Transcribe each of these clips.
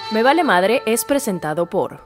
Me Vale Madre es presentado por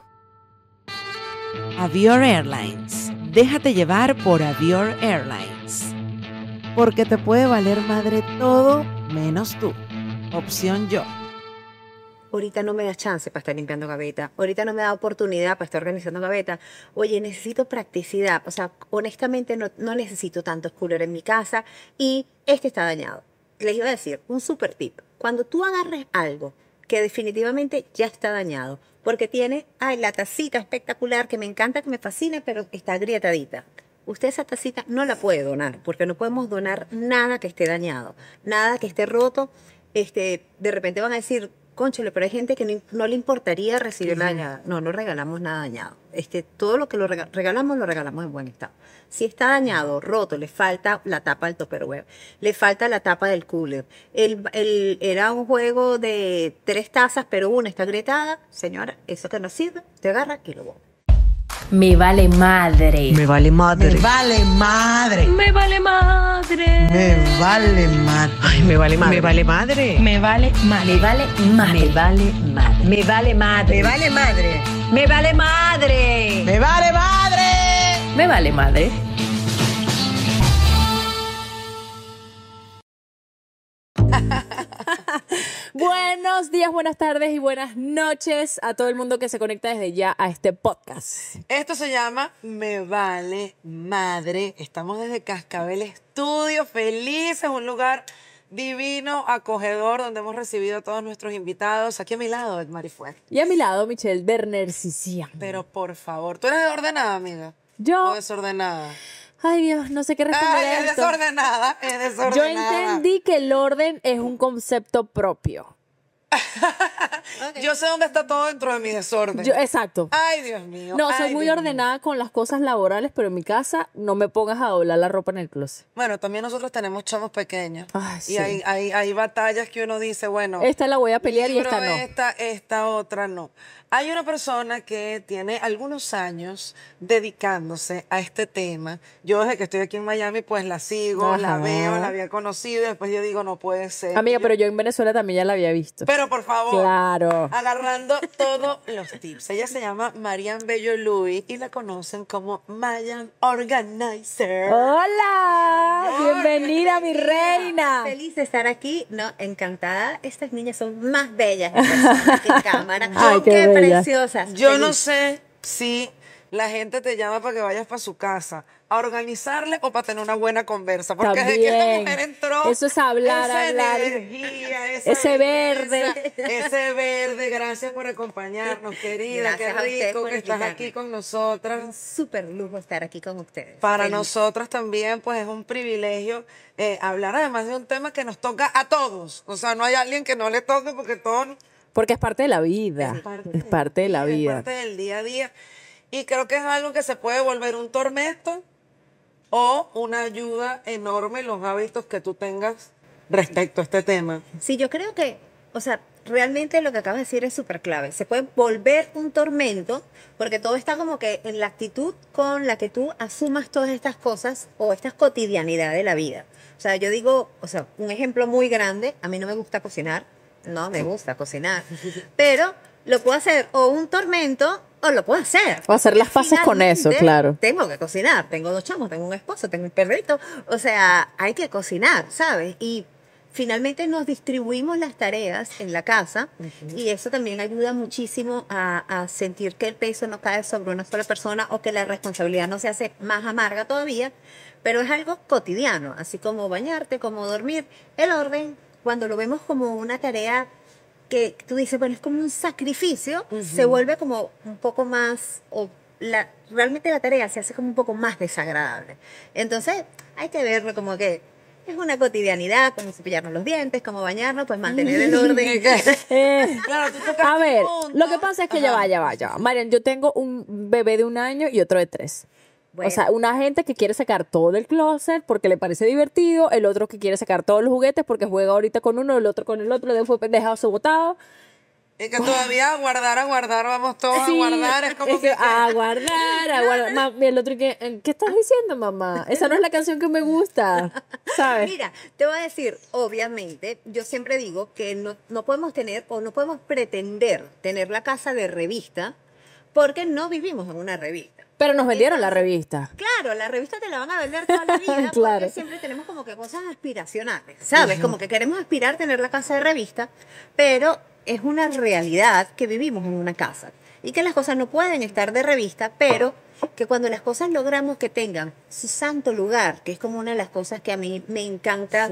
Avior Airlines. Déjate llevar por Avior Airlines. Porque te puede valer madre todo menos tú. Opción yo. Ahorita no me da chance para estar limpiando gaveta. Ahorita no me da oportunidad para estar organizando gaveta. Oye, necesito practicidad. O sea, honestamente no necesito tantos coolers en mi casa y este está dañado. Les iba a decir, un super tip. Cuando tú agarres algo que definitivamente ya está dañado, porque tiene, la tacita espectacular que me encanta, que me fascina, pero está agrietadita. Usted esa tacita no la puede donar, porque no podemos donar nada que esté dañado, nada que esté roto. De repente van a decir, cónchale, pero hay gente que no le importaría recibirla dañada. No regalamos nada dañado. Todo lo que lo regalamos en buen estado. Si está dañado, roto, le falta la tapa del Tupperware, le falta la tapa del cooler. Era un juego de 3 tazas, pero una está agrietada. Señora, eso que no sirve, te agarra y lo bota. Me Vale Madre. Me vale madre. Me vale madre. Me Vale Madre. Me vale madre. Ay, me vale madre. Me vale madre. Me vale madre. Me Vale Madre. Me vale madre. Me vale madre. Me vale madre. Me vale madre. Me vale madre. Me Vale Madre. Buenos días, buenas tardes y buenas noches a todo el mundo que se conecta desde ya a este podcast. Esto se llama Me Vale Madre. Estamos desde Cascabel Estudio, felices, un lugar divino, acogedor, donde hemos recibido a todos nuestros invitados. Aquí a mi lado, Edmari Fuer. Y a mi lado, Michelle Berner Cicia. Pero por favor, ¿tú eres ordenada, amiga? Yo, ¿O desordenada? ay Dios, no sé qué responder Ay, a es esto. desordenada, es desordenada. Yo entendí que el orden es un concepto propio. Yo sé dónde está todo dentro de mi desorden. Exacto. Ay, Dios mío. No, soy ay, muy Dios ordenada con las cosas laborales, pero en mi casa no me pongas a doblar la ropa en el closet. Bueno, también nosotros tenemos chamos pequeños. Ay, y sí. hay batallas que uno dice, bueno, Esta la voy a pelear y libro esta no. esta otra no. Hay una persona que tiene algunos años dedicándose a este tema. Yo desde que estoy aquí en Miami, pues la sigo, la Ajá. veo, la había conocido y después yo digo, no puede ser. Amiga, pero yo en Venezuela también ya la había visto. Pero por favor, Claro. agarrando todos los tips. Ella se llama Marian Bello Luis y la conocen como Mayan Organizer. ¡Hola! Mi amor, Bienvenida, mi reina. Feliz de estar aquí, ¿no? Encantada. Estas niñas son más bellas en persona que en cámara. Ay, qué bella. Preciosas. Yo no Feliz. sé si la gente te llama para que vayas para su casa a organizarle o para tener una buena conversa. Porque desde que esta También. mujer entró, Eso es hablar, esa hablar. energía, esa Ese belleza, verde. ese verde. Gracias por acompañarnos, querida. Gracias a Qué ustedes rico por que estás invitarme. aquí con nosotras. Un súper lujo estar aquí con ustedes. Para Feliz. nosotras también, pues es un privilegio hablar además de un tema que nos toca a todos. O sea, no hay alguien que no le toque porque todos Porque es parte de la vida. Es parte de la es vida. parte del día a día. Y creo que es algo que se puede volver un tormento o una ayuda enorme en los hábitos que tú tengas respecto a este tema. Sí, yo creo que, o sea, realmente lo que acabas de decir es súper clave. Se puede volver un tormento porque todo está como que en la actitud con la que tú asumas todas estas cosas o estas cotidianidades de la vida. O sea, yo digo, o sea, un ejemplo muy grande, a mí no me gusta cocinar, no me gusta cocinar, pero lo puedo hacer o un tormento o lo puedo hacer. O hacer las paces con eso, Finalmente, claro. Tengo que cocinar, tengo 2 chamos, tengo un esposo, tengo un perrito, o sea, hay que cocinar, ¿sabes? Y finalmente nos distribuimos las tareas en la casa y eso también ayuda muchísimo a sentir que el peso no cae sobre una sola persona o que la responsabilidad no se hace más amarga todavía, pero es algo cotidiano, así como bañarte, como dormir. El orden, cuando lo vemos como una tarea que tú dices, bueno, es como un sacrificio, se vuelve como un poco más, realmente la tarea se hace como un poco más desagradable. Entonces, hay que verlo como que es una cotidianidad, como cepillarnos los dientes, como bañarnos, pues mantener el orden. Claro, tú tocaste A ver, un punto. lo que pasa es que ya va. Marian, yo tengo un bebé de 1 año y otro de 3. Bueno. O sea, una gente que quiere sacar todo del closet porque le parece divertido, el otro que quiere sacar todos los juguetes porque juega ahorita con uno, el otro con el otro, después dejado su botado. Y que todavía a guardar, vamos todos a guardar. Es como es que a guardar. El otro ¿qué estás diciendo, mamá? Esa no es la canción que me gusta, ¿sabes? Mira, te voy a decir, obviamente, yo siempre digo que no podemos tener o no podemos pretender tener la casa de revista porque no vivimos en una revista. Pero nos vendieron la revista. Claro, la revista te la van a vender toda la vida Claro. porque siempre tenemos como que cosas aspiracionales, ¿sabes? Como que queremos aspirar a tener la casa de revista, pero es una realidad que vivimos en una casa y que las cosas no pueden estar de revista, pero que cuando las cosas logramos que tengan su santo lugar, que es como una de las cosas que a mí me encanta,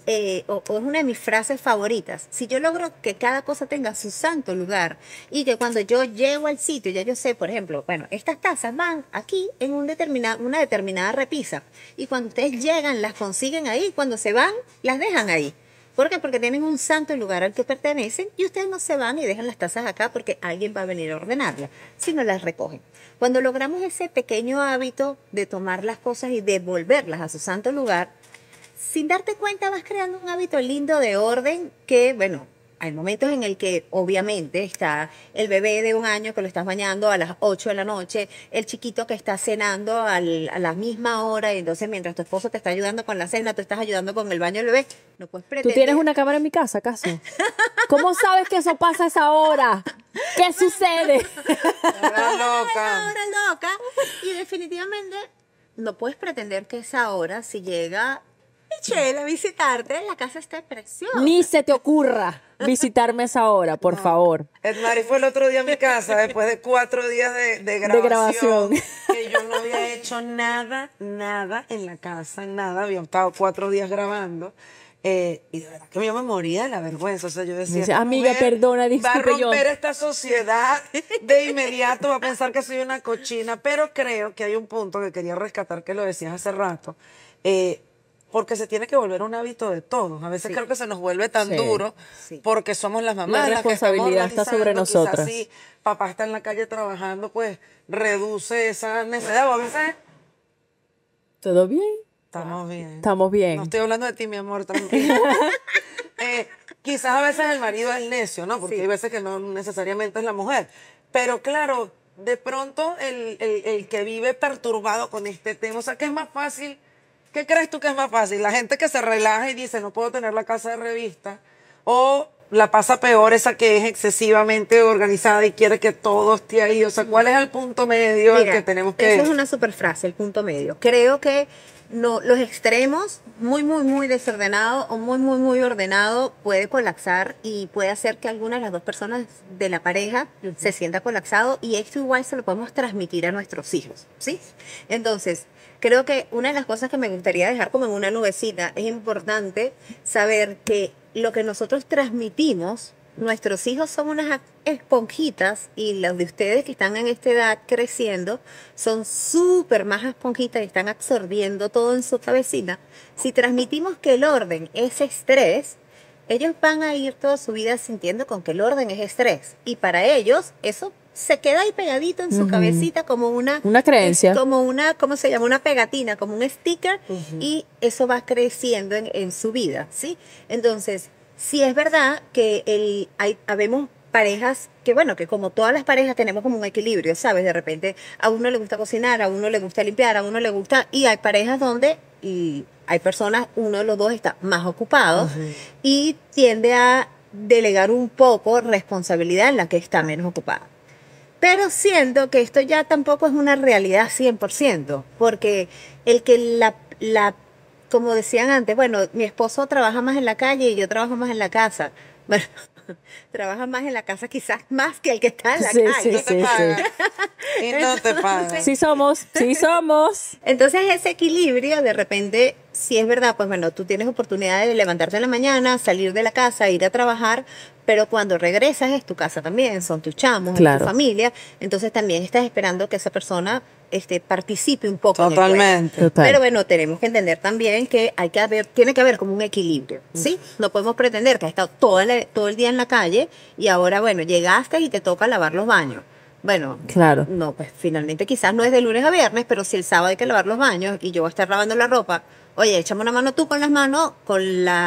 o es una de mis frases favoritas, si yo logro que cada cosa tenga su santo lugar y que cuando yo llego al sitio, ya yo sé, por ejemplo, bueno, estas tazas van aquí en una determinada repisa y cuando ustedes llegan las consiguen ahí, cuando se van las dejan ahí. ¿Por qué? Porque tienen un santo lugar al que pertenecen y ustedes no se van y dejan las tazas acá porque alguien va a venir a ordenarlas, sino las recogen. Cuando logramos ese pequeño hábito de tomar las cosas y devolverlas a su santo lugar, sin darte cuenta vas creando un hábito lindo de orden que, bueno, hay momentos en el que obviamente está el bebé de 1 año que lo estás bañando a las 8 de la noche, el chiquito que está cenando a la misma hora y entonces mientras tu esposo te está ayudando con la cena, tú estás ayudando con el baño del bebé. No puedes ¿Tú pretender. tienes una cámara en mi casa, acaso? ¿Cómo sabes que eso pasa a esa hora? ¿Qué sucede? Era loca. Hora loca y definitivamente no puedes pretender que esa hora si llega Michelle a visitarte, la casa está preciosa. Ni se te ocurra visitarme a esa hora, por favor. Edmari fue el otro día a mi casa después de 4 días de grabación. Que yo no había hecho nada en la casa, nada. Había estado 4 días grabando. Y de verdad que yo me moría de la vergüenza. O sea, yo decía, Dice, esta amiga, mujer perdona, disculpe, va a romper yo. esta sociedad de inmediato, va a pensar que soy una cochina. Pero creo que hay un punto que quería rescatar, que lo decías hace rato. Porque se tiene que volver un hábito de todos. A veces creo que se nos vuelve tan Sí. duro porque somos las mamás. La las que estamos responsabilidad está sobre organizando. nosotras. Quizás si papá está en la calle trabajando, pues reduce esa necesidad. A veces ¿Todo bien? estamos bien. Estamos bien. No estoy hablando de ti, mi amor, tranquilo. Quizás a veces el marido es necio, ¿no? Porque hay veces que no necesariamente es la mujer. Pero claro, de pronto el que vive perturbado con este tema, o sea, ¿qué es más fácil? ¿Qué crees tú que es más fácil? La gente que se relaja y dice, no puedo tener la casa de revista, o la pasa peor esa que es excesivamente organizada y quiere que todo esté ahí. O sea, ¿cuál es el punto medio Mira, que tenemos que...? Esa es una super frase, el punto medio. Creo que no, los extremos, muy desordenado o muy ordenado, puede colapsar y puede hacer que alguna de las dos personas de la pareja se sienta colapsado y esto igual se lo podemos transmitir a nuestros hijos, ¿sí? Entonces, creo que una de las cosas que me gustaría dejar como en una nubecita es importante saber que lo que nosotros transmitimos, nuestros hijos son unas esponjitas y los de ustedes que están en esta edad creciendo son súper más esponjitas y están absorbiendo todo en su cabecita. Si transmitimos que el orden es estrés, ellos van a ir toda su vida sintiendo con que el orden es estrés. Y para ellos eso se queda ahí pegadito en su cabecita como una creencia. como una, ¿cómo se llama? Una pegatina, como un sticker, y eso va creciendo en su vida, ¿sí? Entonces, sí es verdad que habemos parejas que, bueno, que como todas las parejas tenemos como un equilibrio, ¿sabes? De repente a uno le gusta cocinar, a uno le gusta limpiar, a uno le gusta, y hay parejas donde hay personas, uno de los dos está más ocupado y tiende a delegar un poco responsabilidad en la que está menos ocupada. Pero siento que esto ya tampoco es una realidad 100%, porque el que como decían antes, bueno, mi esposo trabaja más en la calle y yo trabajo más en la casa. Bueno, trabaja más en la casa quizás más que el que está en la calle. No te pagan. Y no te pagan. Sí somos. Entonces ese equilibrio, de repente, si es verdad, pues bueno, tú tienes oportunidad de levantarte en la mañana, salir de la casa, ir a trabajar, pero cuando regresas es tu casa también, son tus chamos, es tu familia, entonces también estás esperando que esa persona participe un poco. Totalmente. Total. Pero bueno, tenemos que entender también que tiene que haber como un equilibrio, ¿sí? No podemos pretender que has estado todo el día en la calle y ahora, bueno, llegaste y te toca lavar los baños. Bueno, Claro. no, pues finalmente quizás no es de lunes a viernes, pero si el sábado hay que lavar los baños y yo voy a estar lavando la ropa, oye, échame una mano tú con las manos, con la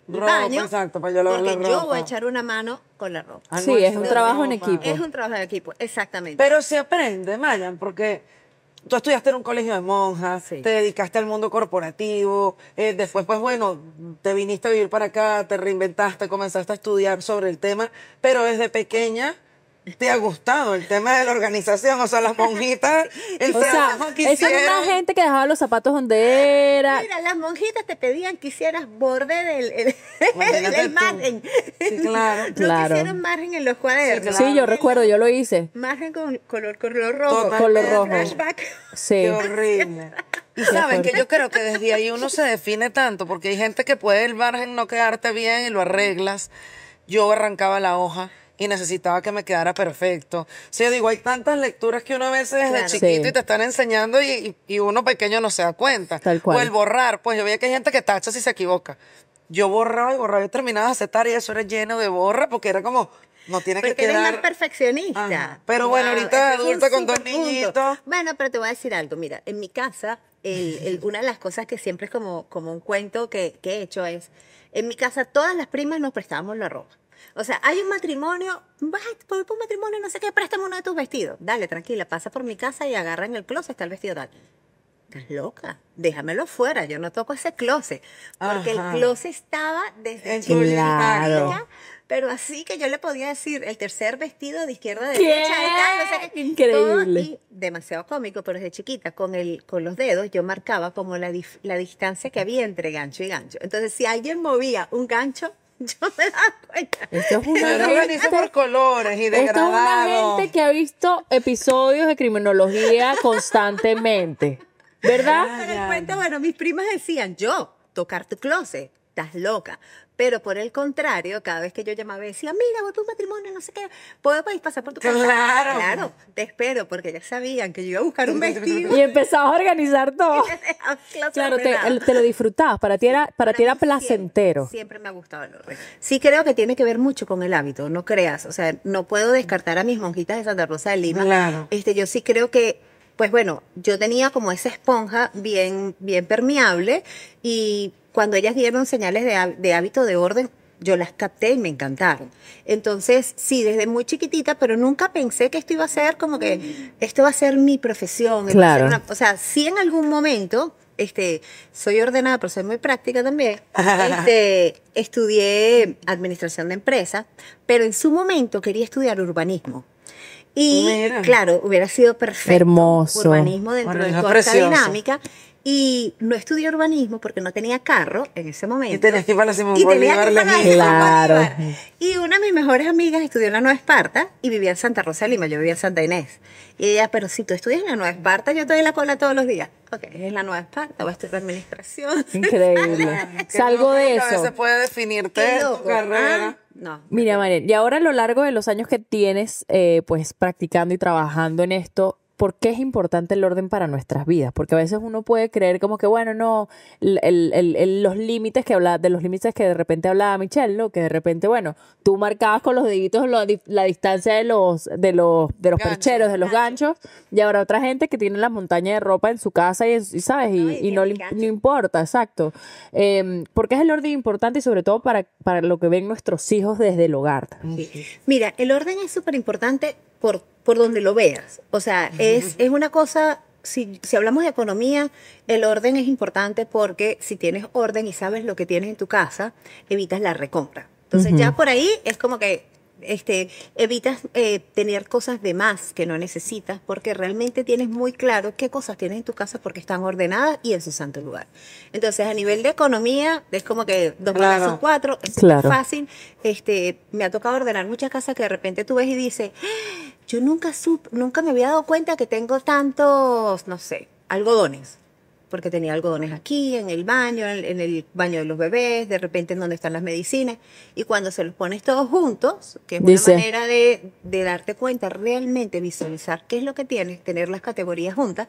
Ropa, baño, exacto, para yo lavar la porque yo ropa. voy a echar una mano con la ropa. Ah, Sí, no, es un no, trabajo en ropa. equipo. Es un trabajo de equipo, exactamente. Pero se aprende, Mayan, porque tú estudiaste en un colegio de monjas, Sí. te dedicaste al mundo corporativo, después, pues bueno, te viniste a vivir para acá, te reinventaste, comenzaste a estudiar sobre el tema, pero desde pequeña te ha gustado el tema de la organización, o sea, las monjitas, el O sea, trabajo que esa era una hicieron. gente que dejaba los zapatos donde era. Mira, las monjitas te pedían que hicieras borde Imagínate del tú. margen. Sí, claro. No Claro. que hicieron margen en los cuadernos. Sí, yo recuerdo, yo lo hice. Margen con color rojo. Totalmente. Color rojo. Flashback. Sí. Qué horrible. Y saben que yo creo que desde ahí uno se define tanto, porque hay gente que puede el margen no quedarte bien y lo arreglas. Yo arrancaba la hoja y necesitaba que me quedara perfecto. Sí, yo digo, hay tantas lecturas que uno a veces desde Claro. chiquito Sí. y te están enseñando y uno pequeño no se da cuenta. Tal cual. O el borrar, pues yo veía que hay gente que tacha si se equivoca. Yo borraba y borraba, yo terminaba de aceptar y eso era lleno de borra porque era como, no tiene que Porque eres quedar. más perfeccionista. Ajá. Pero bueno, ahorita ese es un adulta con dos superpunto. niñitos. Bueno, pero te voy a decir algo. Mira, en mi casa, una de las cosas que siempre es como un cuento que he hecho es, en mi casa todas las primas nos prestábamos la ropa. O sea, hay un matrimonio, voy por un matrimonio, no sé qué, préstame uno de tus vestidos. Dale, tranquila, pasa por mi casa y agarra en el closet, está el vestido tal. Estás loca, déjamelo fuera, yo no toco ese closet. Porque Ajá. el closet estaba desde En chiquita, Claro. pero así que yo le podía decir el tercer vestido de izquierda a ¿Qué? derecha, de tal, no sé qué. Increíble. Todo, y demasiado cómico, pero desde chiquita, con los dedos, yo marcaba como la distancia que había entre gancho y gancho. Entonces, si alguien movía un gancho, yo me daba cuenta. Esto es una Yo lo organizo gente, por colores y esto es una degradado. gente que ha visto episodios de criminología constantemente. ¿Verdad? Pero el cuento, bueno, mis primas decían, yo, tocar tu closet, estás loca. Pero por el contrario, cada vez que yo llamaba y decía, mira, voy por un matrimonio, no sé qué, ¿puedo pasar por tu casa? Claro. Claro, te espero, porque ya sabían que yo iba a buscar un vestido. Y empezabas a organizar todo. Closet Claro, ordenado. te lo disfrutabas, para ti era Mí placentero. Siempre me ha gustado el orden. Sí creo que tiene que ver mucho con el hábito, no creas. O sea, no puedo descartar a mis monjitas de Santa Rosa de Lima. Claro. Yo sí creo que, pues bueno, yo tenía como esa esponja bien permeable y cuando ellas dieron señales de hábito de orden, yo las capté y me encantaron. Entonces, sí, desde muy chiquitita, pero nunca pensé que esto iba a ser como que esto va a ser mi profesión. Claro. O sea, sí en algún momento, soy ordenada, pero soy muy práctica también. Estudié administración de empresas, pero en su momento quería estudiar urbanismo. Y Mira. claro, hubiera sido perfecto. Hermoso. Urbanismo dentro de Urbanismo toda esta precioso. dinámica. Y no estudié urbanismo porque no tenía carro en ese momento. Y tenías que ir para la Simón Y tenía Bolívar, que ir para la lejísimo. Simón Claro. Bolívar. Y una de mis mejores amigas estudió en la Nueva Esparta y vivía en Santa Rosa de Lima. Yo vivía en Santa Inés. Y ella, pero si tú estudias en la Nueva Esparta, yo estoy en la cola todos los días. Ok, es la Nueva Esparta, voy a estudiar administración. Increíble. Qué Salgo loco de que A eso. veces puede definirte Qué tu loco. carrera. No. Mira, Mariel, y ahora a lo largo de los años que tienes, pues practicando y trabajando en esto, ¿por qué es importante el orden para nuestras vidas? Porque a veces uno puede creer como que, bueno, no, los límites de los límites que de repente hablaba Michelle, ¿no? Que de repente, bueno, tú marcabas con los deditos la distancia de los percheros, de los ganchos, y ahora otra gente que tiene la montaña de ropa en su casa y ¿sabes? No, y Y tiene no, ganchos. no importa, exacto. ¿Por qué es el orden importante y sobre todo para lo que ven nuestros hijos desde el hogar? Sí. Mira, el orden es súper importante por donde lo veas. O sea, es una cosa, si hablamos de economía, el orden es importante porque si tienes orden y sabes lo que tienes en tu casa, evitas la recompra. Entonces ya por ahí es como que evitas tener cosas de más que no necesitas porque realmente tienes muy claro qué cosas tienes en tu casa porque están ordenadas y en su santo lugar. Entonces, a nivel de economía, es como que 2 más 2 son 4, es Claro. fácil. Me ha tocado ordenar muchas casas que de repente tú ves y dices, "Ah, yo nunca me había dado cuenta que tengo tantos, no sé, algodones. Porque tenía algodones aquí, en el baño, en el baño de los bebés, de repente en donde están las medicinas. Y cuando se los pones todos juntos, que es Dice. una manera de darte cuenta, realmente visualizar qué es lo que tienes, tener las categorías juntas,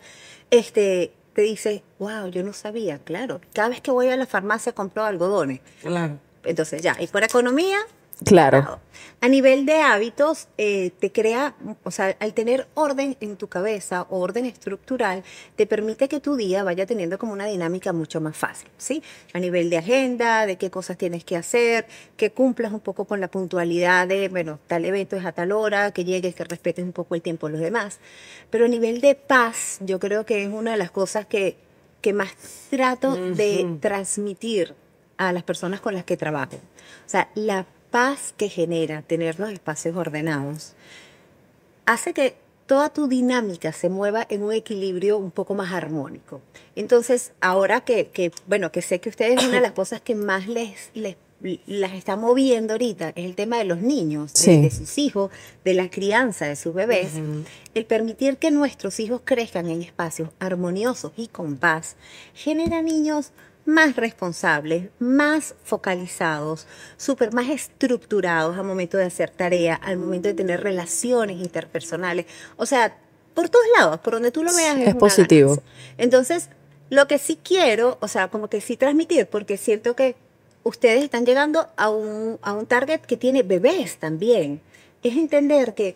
te dices, wow, yo no sabía, claro. Cada vez que voy a la farmacia compro algodones. Claro. Entonces ya, y por economía, Claro. A nivel de hábitos, te crea, o sea, al tener orden en tu cabeza o orden estructural, te permite que tu día vaya teniendo como una dinámica mucho más fácil, ¿sí? A nivel de agenda, de qué cosas tienes que hacer, que cumplas un poco con la puntualidad de, bueno, tal evento es a tal hora, que llegues, que respetes un poco el tiempo de los demás. Pero a nivel de paz, yo creo que es una de las cosas que más trato de transmitir a las personas con las que trabajo. O sea, la paz que genera tener los espacios ordenados hace que toda tu dinámica se mueva en un equilibrio un poco más armónico. Entonces, ahora bueno, que sé que ustedes una de las cosas que más las está moviendo ahorita es el tema de los niños, Sí. de sus hijos, de la crianza de sus bebés, el permitir que nuestros hijos crezcan en espacios armoniosos y con paz, genera niños más responsables, más focalizados, más estructurados al momento de hacer tarea, al momento de tener relaciones interpersonales. O sea, por todos lados, por donde tú lo veas, Es una positivo. ganancia. Entonces, lo que sí quiero, o sea, como que sí transmitir, porque siento que ustedes están llegando a un target que tiene bebés también, es entender que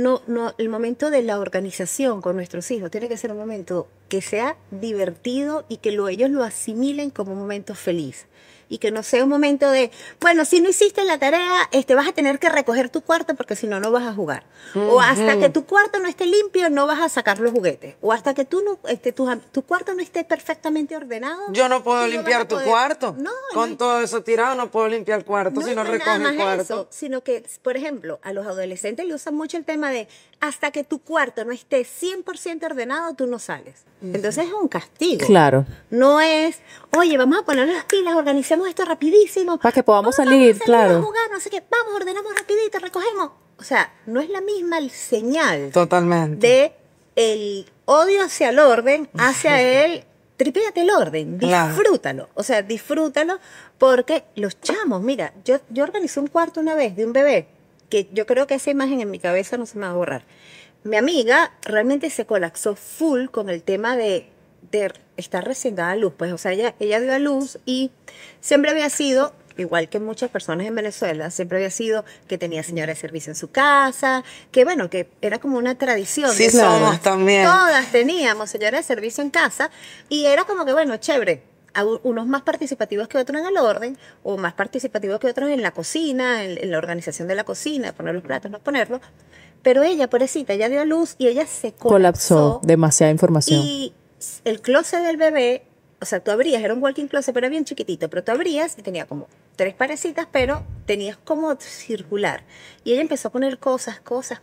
el momento de la organización con nuestros hijos tiene que ser un momento que sea divertido y que ellos lo asimilen como un momento feliz. Y que no sea un momento de, bueno, si no hiciste la tarea, vas a tener que recoger tu cuarto porque si no, no vas a jugar. O hasta que tu cuarto no esté limpio, no vas a sacar los juguetes. O hasta que tu cuarto no esté perfectamente ordenado. Yo no puedo tú vas limpiar a tu poder- cuarto. No, Con todo eso tirado no puedo limpiar el cuarto si no es recoge nada el más cuarto. eso, sino que, por ejemplo, a los adolescentes le usan mucho el tema de hasta que tu cuarto no esté 100% ordenado, tú no sales. Entonces es un castigo. Claro. No es, oye, vamos a poner las pilas, organicemos esto rapidísimo. Para que podamos Vamos salir, a claro. a jugar, no sé qué, vamos, ordenamos rapidito, recogemos. O sea, no es la misma señal Totalmente. de el odio hacia el orden, hacia el tripéate el orden, Claro. disfrútalo. O sea, disfrútalo porque los chamos, mira, yo organizé un cuarto una vez de un bebé, que yo creo que esa imagen en mi cabeza no se me va a borrar. Mi amiga realmente se colapsó full con el tema de estar recién dada a luz. Pues, o sea, ella dio a luz y siempre había sido, igual que muchas personas en Venezuela, siempre había sido que tenía señora de servicio en su casa, que bueno, que era como una tradición. Sí de somos todas. también. Todas teníamos señora de servicio en casa y era como que, bueno, chévere. Unos más participativos que otros en el orden, o más participativos que otros en la cocina, en la organización de la cocina, poner los platos, no ponerlos. Pero ella, pobrecita, ella dio a luz y ella se Colapsó. Demasiada información. y el closet del bebé, o sea, tú abrías, era un walking closet, pero era bien chiquitito, pero tú abrías y tenía como 3 parecitas, pero tenías como circular. Y ella empezó a poner cosas,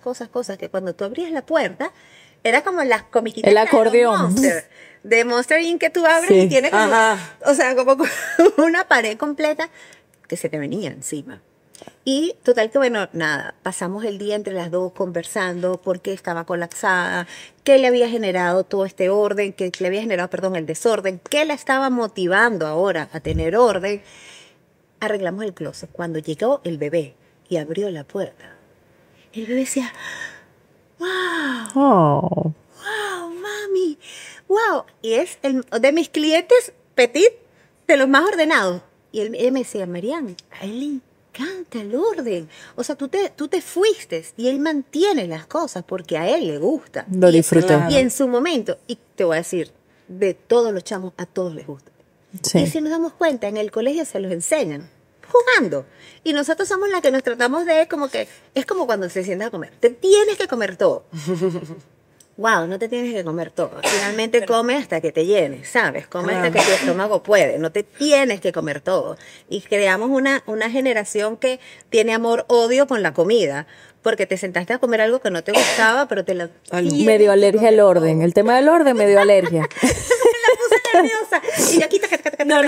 que cuando tú abrías la puerta, era como las comiquitas El de los acordeón. Monster, de Monster Inc. que tú abres Sí. y tiene como, Ajá. o sea, como una pared completa que se te venía encima. Y total que bueno, nada, pasamos el día entre las dos conversando porque estaba colapsada, qué le había generado todo este orden, qué le había generado, perdón, el desorden, qué la estaba motivando ahora a tener orden. Arreglamos el closet. Cuando llegó el bebé y abrió la puerta, el bebé decía, Oh. wow, mami, wow. Y es de mis clientes petit, de los más ordenados. Y ella me decía, Marian, a él le encanta el orden. O sea, tú te fuiste y él mantiene las cosas porque a él le gusta. Lo disfrutó. Y en su momento, y te voy a decir, de todos los chamos, a todos les gusta. Sí. Y si nos damos cuenta, en el colegio se los enseñan jugando. Y nosotros somos las que nos tratamos de, como que, es como cuando se sientan a comer. Te tienes que comer todo. Wow, no te tienes que comer todo. Finalmente come hasta que te llenes, ¿sabes? Come hasta que tu estómago puede. No te tienes que comer todo. Y creamos una generación que tiene amor-odio con la comida. Porque te sentaste a comer algo que no te gustaba, pero te lo... Medio alergia al orden. El tema del orden, medio alergia. puse nerviosa. Y yo aquí, No.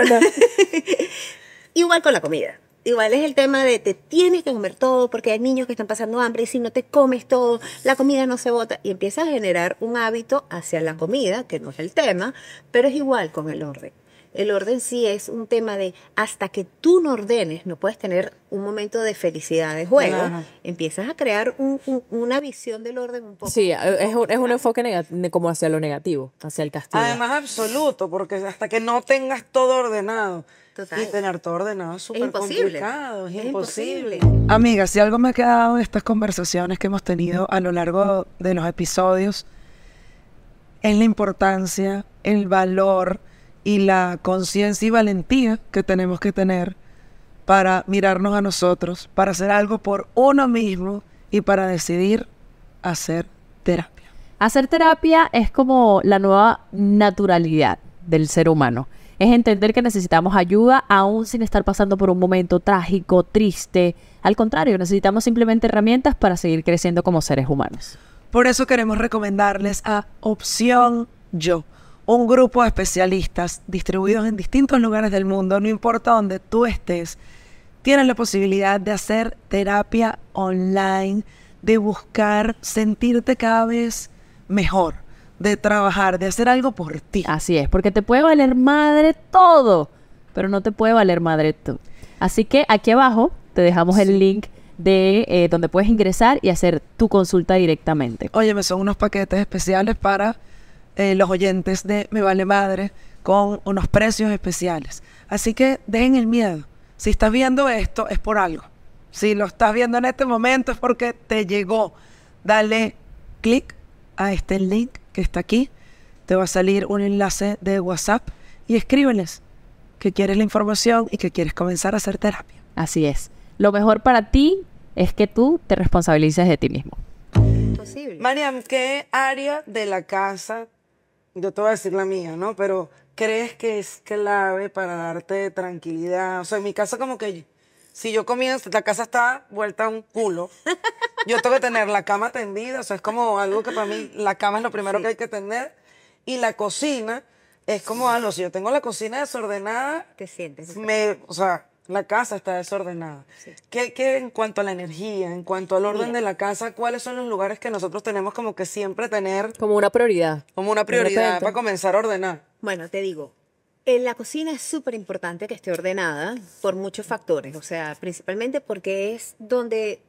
Igual con la comida. Igual es el tema de te tienes que comer todo porque hay niños que están pasando hambre y si no te comes todo, la comida no se bota. Y empiezas a generar un hábito hacia la comida, que no es el tema, pero es igual con el orden. El orden sí es un tema de hasta que tú no ordenes, no puedes tener un momento de felicidad de juego. Claro. Empiezas a crear una visión del orden un poco. Sí, es un enfoque como hacia lo negativo, hacia el castigo. Además, absoluto, porque hasta que no tengas todo ordenado. Total. Y tener todo ordenado es súper imposible. complicado, es imposible. Amiga, si algo me ha quedado de estas conversaciones que hemos tenido a lo largo de los episodios, es la importancia, el valor y la conciencia y valentía que tenemos que tener para mirarnos a nosotros, para hacer algo por uno mismo y para decidir hacer terapia. Hacer terapia es como la nueva naturalidad del ser humano. Es entender que necesitamos ayuda aún sin estar pasando por un momento trágico, triste. Al contrario, necesitamos simplemente herramientas para seguir creciendo como seres humanos. Por eso queremos recomendarles a Opción Yo, un grupo de especialistas distribuidos en distintos lugares del mundo, no importa donde tú estés, tienen la posibilidad de hacer terapia online, de buscar sentirte cada vez mejor, de trabajar, de hacer algo por ti. Así es, porque te puede valer madre todo, pero no te puede valer madre tú. Así que aquí abajo te dejamos el link de donde puedes ingresar y hacer tu consulta directamente. Óyeme, son unos paquetes especiales para los oyentes de Me Vale Madre con unos precios especiales. Así que dejen el miedo. Si estás viendo esto es por algo. Si lo estás viendo en este momento es porque te llegó. Dale clic a este link que está aquí. Te va a salir un enlace de WhatsApp y escríbeles que quieres la información y que quieres comenzar a hacer terapia. Así es. Lo mejor para ti es que tú te responsabilices de ti mismo. Posible. Mariam, ¿qué área de la casa, yo te voy a decir la mía, ¿no? Pero crees que es clave para darte tranquilidad? O sea, en mi casa como que si yo comienzo, la casa está vuelta a un culo. Yo tengo que tener la cama tendida, o sea, es como algo que para mí, la cama es lo primero que hay que tener. Y la cocina es como algo, si yo tengo la cocina desordenada, Te sientes. o sea, la casa está desordenada. Sí. ¿Qué en cuanto a la energía, en cuanto al orden de la casa, cuáles son los lugares que nosotros tenemos como que siempre tener Como una prioridad. como una De prioridad repente. para comenzar a ordenar? Bueno, te digo, en la cocina es súper importante que esté ordenada por muchos factores, o sea, principalmente porque es donde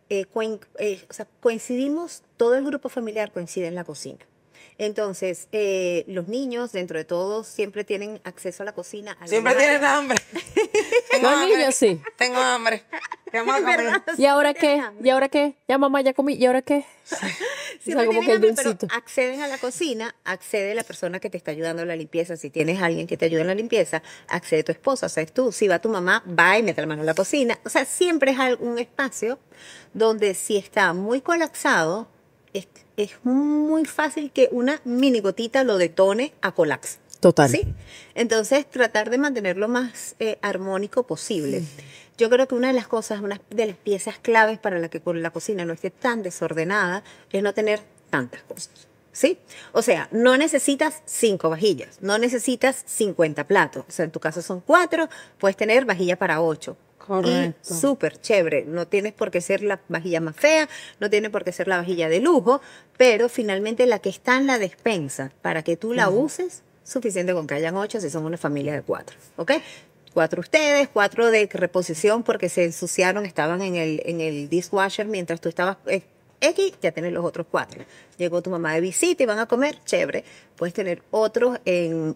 o sea, coincidimos, todo el grupo familiar coincide en la cocina. Entonces, los niños, dentro de todos, siempre tienen acceso a la cocina. Siempre tienen hambre. Tengo Los hambre. niños sí. Tengo hambre. ¿Qué vamos a comer? ¿Y ahora qué? ¿Y ahora qué? Ya mamá, ya comí. ¿Y ahora qué? O sea, como que el pero dulcito. acceden a la cocina, accede la persona que te está ayudando en la limpieza. Si tienes alguien que te ayude en la limpieza, accede tu esposa, sabes tú. Si va tu mamá, va y mete la mano en la cocina. O sea, siempre es un espacio donde si está muy colapsado, es muy fácil que una mini gotita lo detone a colapso. Total. ¿Sí? Entonces, tratar de mantenerlo más armónico posible. Yo creo que una de las cosas, una de las piezas claves para la que la cocina no esté tan desordenada es no tener tantas cosas. ¿Sí? O sea, no necesitas 5 vajillas, no necesitas 50 platos. O sea, en tu caso son 4, puedes tener vajilla para 8. Correcto. Y súper chévere. No tienes por qué ser la vajilla más fea, no tiene por qué ser la vajilla de lujo, pero finalmente la que está en la despensa para que tú la uses, suficiente con que hayan 8 si son una familia de 4. ¿Ok? 4 ustedes, 4 de reposición porque se ensuciaron, estaban en el dishwasher mientras tú estabas X, ya tienes los otros 4. Llegó tu mamá de visita y van a comer, chévere. Puedes tener otros en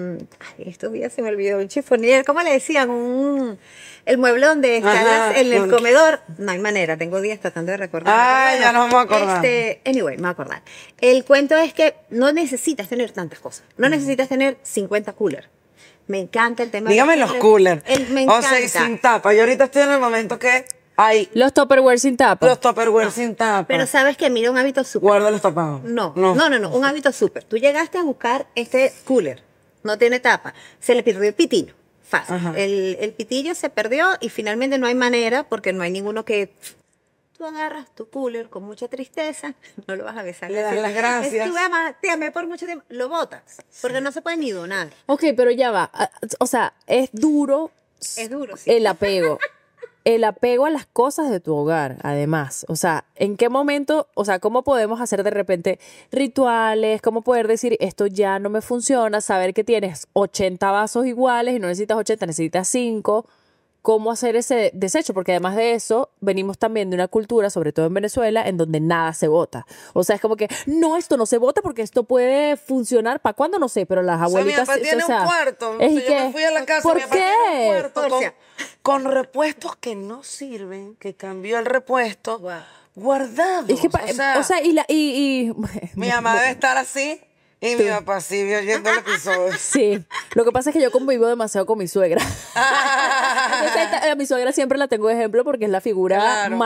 estos días se me olvidó, un chifonier, ¿cómo le decían? El mueble donde están en el comedor. No hay manera, tengo días tratando de recordar. Ay, ya nos vamos a acordar. Anyway, me voy a acordar. El cuento es que no necesitas tener tantas cosas. No necesitas tener 50 coolers. Me encanta el tema. Dígame los coolers. Me O encanta. sea, y sin tapa. Yo ahorita estoy en el momento que hay Los Tupperware sin tapa. los Tupperware sin tapa. Pero sabes que mira un hábito súper. Guárdalos tapados. No, un hábito súper. Tú llegaste a buscar este cooler, no tiene tapa, se le perdió el pitillo. Fácil. Ajá. El pitillo se perdió y finalmente no hay manera porque no hay ninguno que... Tú agarras tu cooler con mucha tristeza, no lo vas a besar. Le das las gracias. Te amé por mucho tiempo, lo botas, porque no se puede ni donar. Ok, pero ya va. O sea, es duro Es duro, sí. el apego. el apego a las cosas de tu hogar, además. O sea, ¿en qué momento, o sea, cómo podemos hacer de repente rituales? ¿Cómo poder decir, esto ya no me funciona? Saber que tienes 80 vasos iguales y no necesitas 80, necesitas 5. ¿Cómo hacer ese desecho? Porque además de eso, venimos también de una cultura, sobre todo en Venezuela, en donde nada se bota. O sea, es como que, no, esto no se bota porque esto puede funcionar. ¿Para cuándo? No sé, pero las O sea, mi abuelitas... papá tiene o sea, un cuarto. es O sea, que, yo me fui a la casa. ¿por mi papá tiene un qué? cuarto O sea, con repuestos que no sirven, que cambió el repuesto, Wow. guardados. Es que, o sea, y mi mamá debe estar así y mi papá sigue oyendo el episodio. sí, lo que pasa es que yo convivo demasiado con mi suegra. Entonces, a mi suegra siempre la tengo de ejemplo porque es la figura Claro.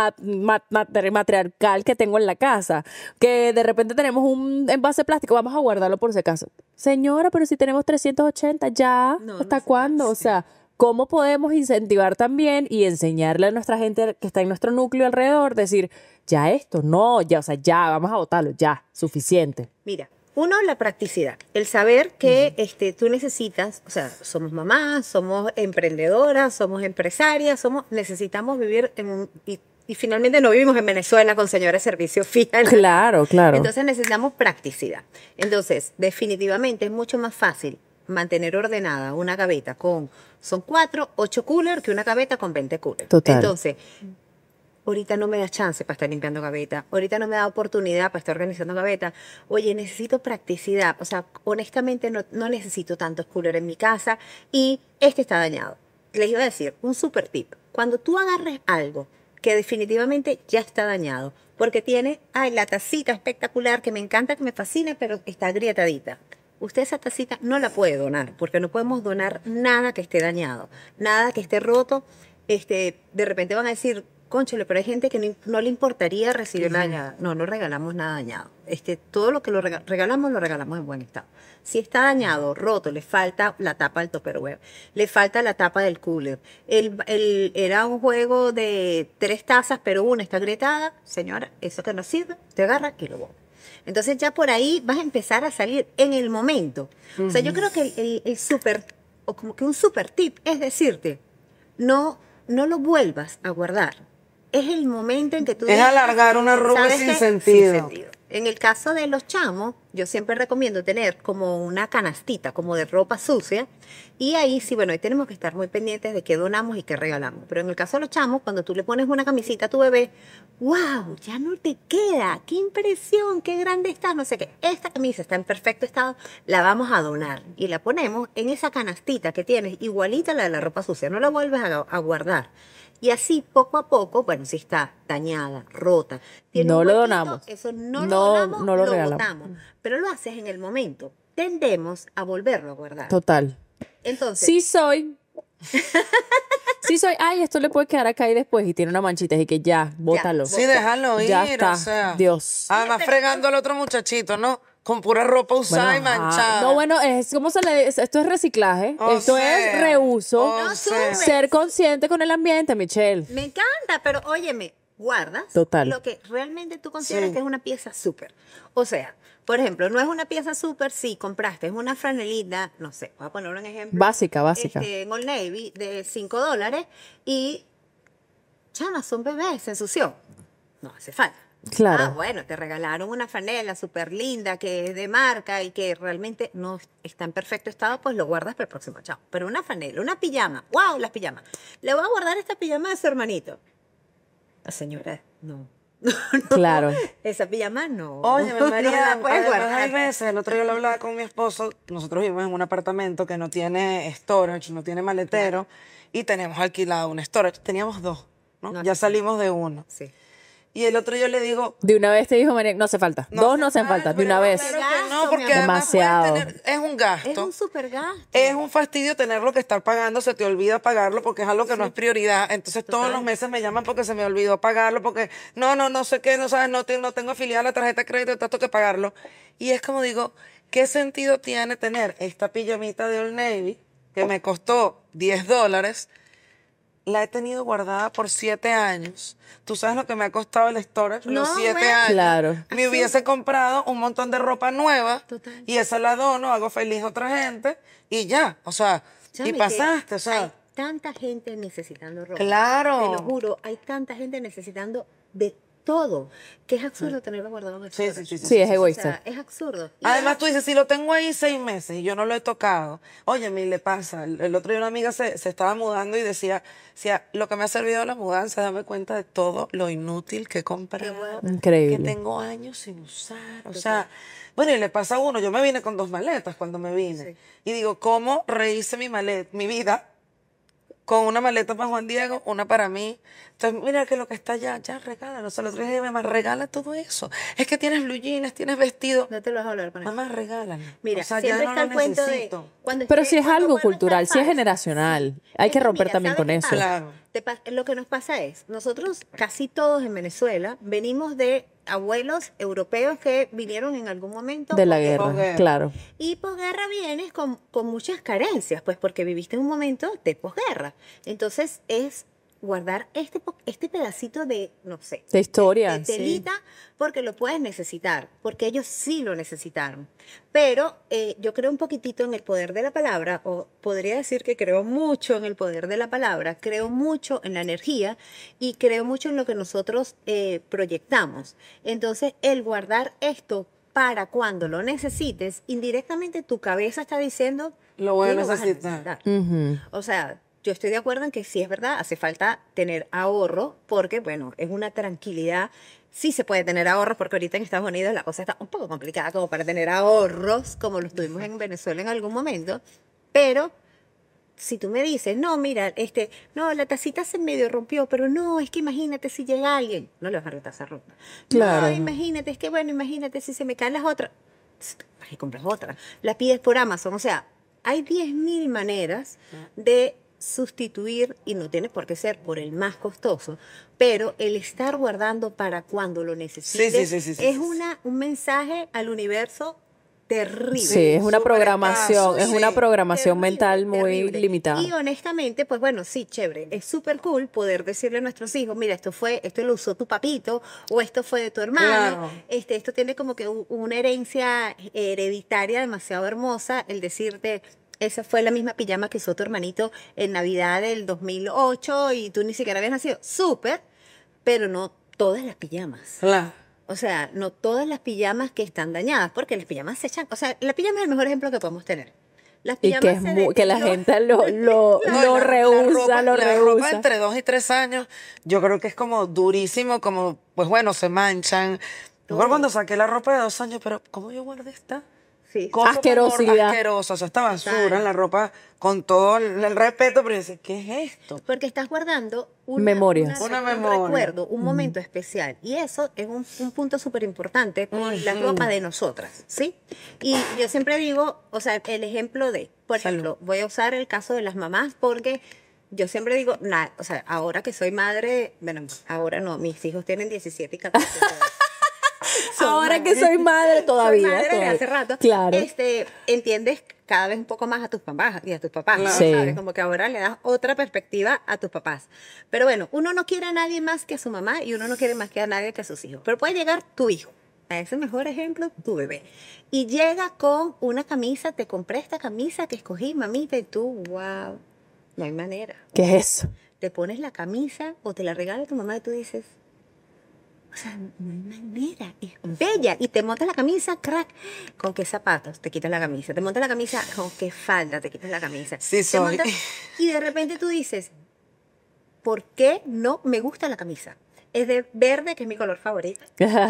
matriarcal que tengo en la casa. Que de repente tenemos un envase plástico, vamos a guardarlo por si acaso. Señora, pero si tenemos 380 ya, No, ¿hasta no se cuándo? O sea, ¿cómo podemos incentivar también y enseñarle a nuestra gente que está en nuestro núcleo alrededor, decir, ya esto, no, ya, o sea, ya, vamos a botarlo, ya, suficiente? Mira, uno, la practicidad, el saber que tú necesitas, o sea, somos mamás, somos emprendedoras, somos empresarias, necesitamos vivir y finalmente no vivimos en Venezuela con señora de servicio fija. en la Claro, claro. Entonces necesitamos practicidad. Entonces, definitivamente es mucho más fácil mantener ordenada una gaveta son 4, 8 coolers que una gaveta con 20 coolers. Total. Entonces, ahorita no me da chance para estar limpiando gaveta. Ahorita no me da oportunidad para estar organizando gaveta. Oye, necesito practicidad. O sea, honestamente no necesito tantos coolers en mi casa y este está dañado. Les iba a decir, un super tip. Cuando tú agarres algo que definitivamente ya está dañado, porque tiene, la tacita espectacular que me encanta, que me fascina, pero está agrietadita. Usted esa tacita no la puede donar, porque no podemos donar nada que esté dañado, nada que esté roto. De repente van a decir, cónchale, pero hay gente que no le importaría recibirla dañada. No regalamos nada dañado. Todo lo que lo regalamos en buen estado. Si está dañado, roto, le falta la tapa del Tupperware, le falta la tapa del cooler. Era un juego de 3 tazas, pero una está agrietada. Señora, eso que no sirve, te agarra y lo bota. Entonces ya por ahí vas a empezar a salir en el momento. O sea, yo creo que el súper, o como que un súper tip es decirte, no lo vuelvas a guardar. Es el momento en que tú Es alargar una arruga ¿sabes sin qué? sentido. En el caso de los chamos, yo siempre recomiendo tener como una canastita, como de ropa sucia, y ahí sí, bueno, ahí tenemos que estar muy pendientes de qué donamos y qué regalamos. Pero en el caso de los chamos, cuando tú le pones una camisita a tu bebé, ¡wow! Ya no te queda, ¡qué impresión! ¡Qué grande estás! No sé qué. Esta camisa está en perfecto estado, la vamos a donar y la ponemos en esa canastita que tienes, igualita a la de la ropa sucia, no la vuelves a guardar. Y así, poco a poco, bueno, si está dañada, rota, tiene No un lo huequito, donamos. eso no lo No, donamos, no lo lo regalamos. botamos. Pero lo haces en el momento. Tendemos a volverlo a guardar. Total. Entonces, Sí soy. Sí soy. Ay, esto le puede quedar acá y después y tiene una manchita y que ya, bótalo. Sí, déjalo ir, Ya está. o sea. Dios. Además, fregando al otro muchachito, ¿no? Con pura ropa usada y Bueno, ajá. manchada. No, bueno, es como se le esto es reciclaje, O esto sea, es reuso, o sea. ser consciente con el ambiente, Michelle. me encanta, pero óyeme, guardas Total. lo que realmente tú consideras Sí. que es una pieza súper. O sea, por ejemplo, no es una pieza súper si compraste una franelita, no sé, voy a poner un ejemplo. Básica. En Old Navy de $5 y chama, son bebés, se ensució. No hace falta. Claro. Ah, bueno, te regalaron una franela súper linda que es de marca y que realmente no está en perfecto estado, pues lo guardas para el próximo chao. Pero una franela, una pijama, wow, las pijamas. Le voy a guardar esta pijama de su hermanito. La señora, no. Claro. Esa pijama no. Oye, no María, la puedes además guardar. hay veces, el otro día lo hablaba con mi esposo, nosotros vivimos en un apartamento que no tiene storage, no tiene maletero, y tenemos alquilado un storage. Teníamos 2, ¿no? No Ya hace salimos de uno. Sí. Y el otro yo le digo... De una vez te dijo María, no hace falta. Dos no hacen falta, de pero una vez. claro que Gasto, no, porque mi amor. además puedes Demasiado. es un gasto. Es un súper gasto. Es un fastidio tenerlo que estar pagando, se te olvida pagarlo porque es algo que no es prioridad. Entonces todos los meses me llaman porque se me olvidó pagarlo, porque no sé qué, no sabes, no tengo afiliada la tarjeta de crédito, tengo que pagarlo. Y es como digo, ¿qué sentido tiene tener esta pijamita de Old Navy que me costó $10? La he tenido guardada por 7 años. ¿Tú sabes lo que me ha costado el storage? Los No, 7 bueno. años. Claro. Me hubiese comprado un montón de ropa nueva Total. y esa la dono, hago feliz a otra gente y ya. O sea, Chame, y pasaste, o sea. tanta gente necesitando ropa. Claro. Te lo juro, hay tanta gente necesitando de todo, que es absurdo tenerlo guardado en el Sí, storage. sí. Sí, es O egoísta. sea, es absurdo. Y Además, tú dices, si lo tengo ahí 6 meses y yo no lo he tocado, oye, me le pasa. El otro día una amiga se estaba mudando y decía, lo que me ha servido la mudanza es darme cuenta de todo lo inútil que he comprado, que Increíble. tengo años sin usar. O sea, bueno, y le pasa a uno, yo me vine con 2 maletas cuando me vine. Y digo, ¿cómo rehice mi vida? Con una maleta para Juan Diego, una para mí. Entonces, mira que lo que está allá, ya regálalo. O sea, el otro día mamá, regala todo eso. Es que tienes blue jeans, tienes vestido. no te lo vas a hablar con eso. Mamá, regálalo. Mira, o sea, siempre ya está no el lo cuento de necesito. cuando Pero esté- si es cuando algo vuelva a cultural, estar si es falso. generacional, hay que Es romper mira, también ¿sabes con qué eso. pasa? Claro. Lo que nos pasa es, nosotros casi todos en Venezuela venimos de abuelos europeos que vinieron en algún momento De la porque- guerra, posguerra. claro. Y posguerra vienes con muchas carencias, pues porque viviste un momento de posguerra. Entonces es guardar este pedacito de, no sé, De historia, de sí. telita, porque lo puedes necesitar, porque ellos sí lo necesitaron. Pero yo creo un poquitito en el poder de la palabra, o podría decir que creo mucho en el poder de la palabra, creo mucho en la energía y creo mucho en lo que nosotros proyectamos. Entonces, el guardar esto para cuando lo necesites, indirectamente tu cabeza está diciendo, Lo voy a "Tú vas necesitar". Ujú. O sea, yo estoy de acuerdo en que sí es verdad, hace falta tener ahorro, porque, bueno, es una tranquilidad. Sí se puede tener ahorros, porque ahorita en Estados Unidos la cosa está un poco complicada como para tener ahorros, como los tuvimos en Venezuela en algún momento. Pero si tú me dices, no, mira, no, la tacita se medio rompió, pero no, es que imagínate si llega alguien, no le vas a retasar ropa. Claro. No, imagínate, es que bueno, imagínate si se me caen las otras, vas y compras otra. La pides por Amazon, o sea, hay 10.000 maneras de sustituir, y no tiene por qué ser por el más costoso, pero el estar guardando para cuando lo necesites Sí, es un mensaje al universo terrible. Sí, es una Súper programación, escaso, es una sí. programación Terrible, mental muy terrible. limitada. Y honestamente, pues bueno, sí, chévere. Es súper cool poder decirle a nuestros hijos, mira, esto lo usó tu papito, o esto fue de tu hermano. Claro. Esto tiene como que una herencia hereditaria demasiado hermosa, el decirte, esa fue la misma pijama que usó tu hermanito en Navidad del 2008 y tú ni siquiera habías nacido. Súper, pero no todas las pijamas. Claro. O sea, no todas las pijamas que están dañadas, porque las pijamas se echan. O sea, la pijama es el mejor ejemplo que podemos tener. Las Y que, pijamas es se que la deterioran. gente lo No, rehúsa, lo la ropa rehúsa. entre 2 y 3 años, yo creo que es como durísimo, como, pues bueno, se manchan. Igual cuando saqué la ropa de 2 años, pero ¿cómo yo guardé esta? Sí. Cosa Asquerosidad. asquerosa, o sea, esta basura Total. en la ropa, con todo el respeto, pero yo decía, ¿qué es esto? Porque estás guardando Memorias. Una un memoria. recuerdo, un momento especial. Y eso es un punto súper importante con la ropa de nosotras, ¿sí? Y yo siempre digo, o sea, el ejemplo de, por ejemplo, voy a usar el caso de las mamás porque yo siempre digo, o sea, ahora que soy madre, bueno, ahora no, mis hijos tienen 17 y 14. Ahora que soy madre todavía. Soy madre de todavía. hace rato. Claro. Entiendes cada vez un poco más a tus mamás y a tus papás, ¿no? Sí. ¿Sabes? Como que ahora le das otra perspectiva a tus papás. Pero bueno, uno no quiere a nadie más que a su mamá y uno no quiere más que a nadie que a sus hijos. Pero puede llegar tu hijo. A ese mejor ejemplo, tu bebé. Y llega con una camisa, te compré esta camisa que escogí, mamita, y tú, wow, no hay manera. ¿Qué es eso? Te pones la camisa o te la regala tu mamá y tú dices, o sea, no hay manera, es bella. Y te montas la camisa, crack, ¿con qué zapatos? Te quitas la camisa. Te montas la camisa, ¿con qué falda? Te quitas la camisa. Sí, Te soy. y de repente tú dices, ¿por qué no me gusta la camisa? Es de verde, que es mi color favorito.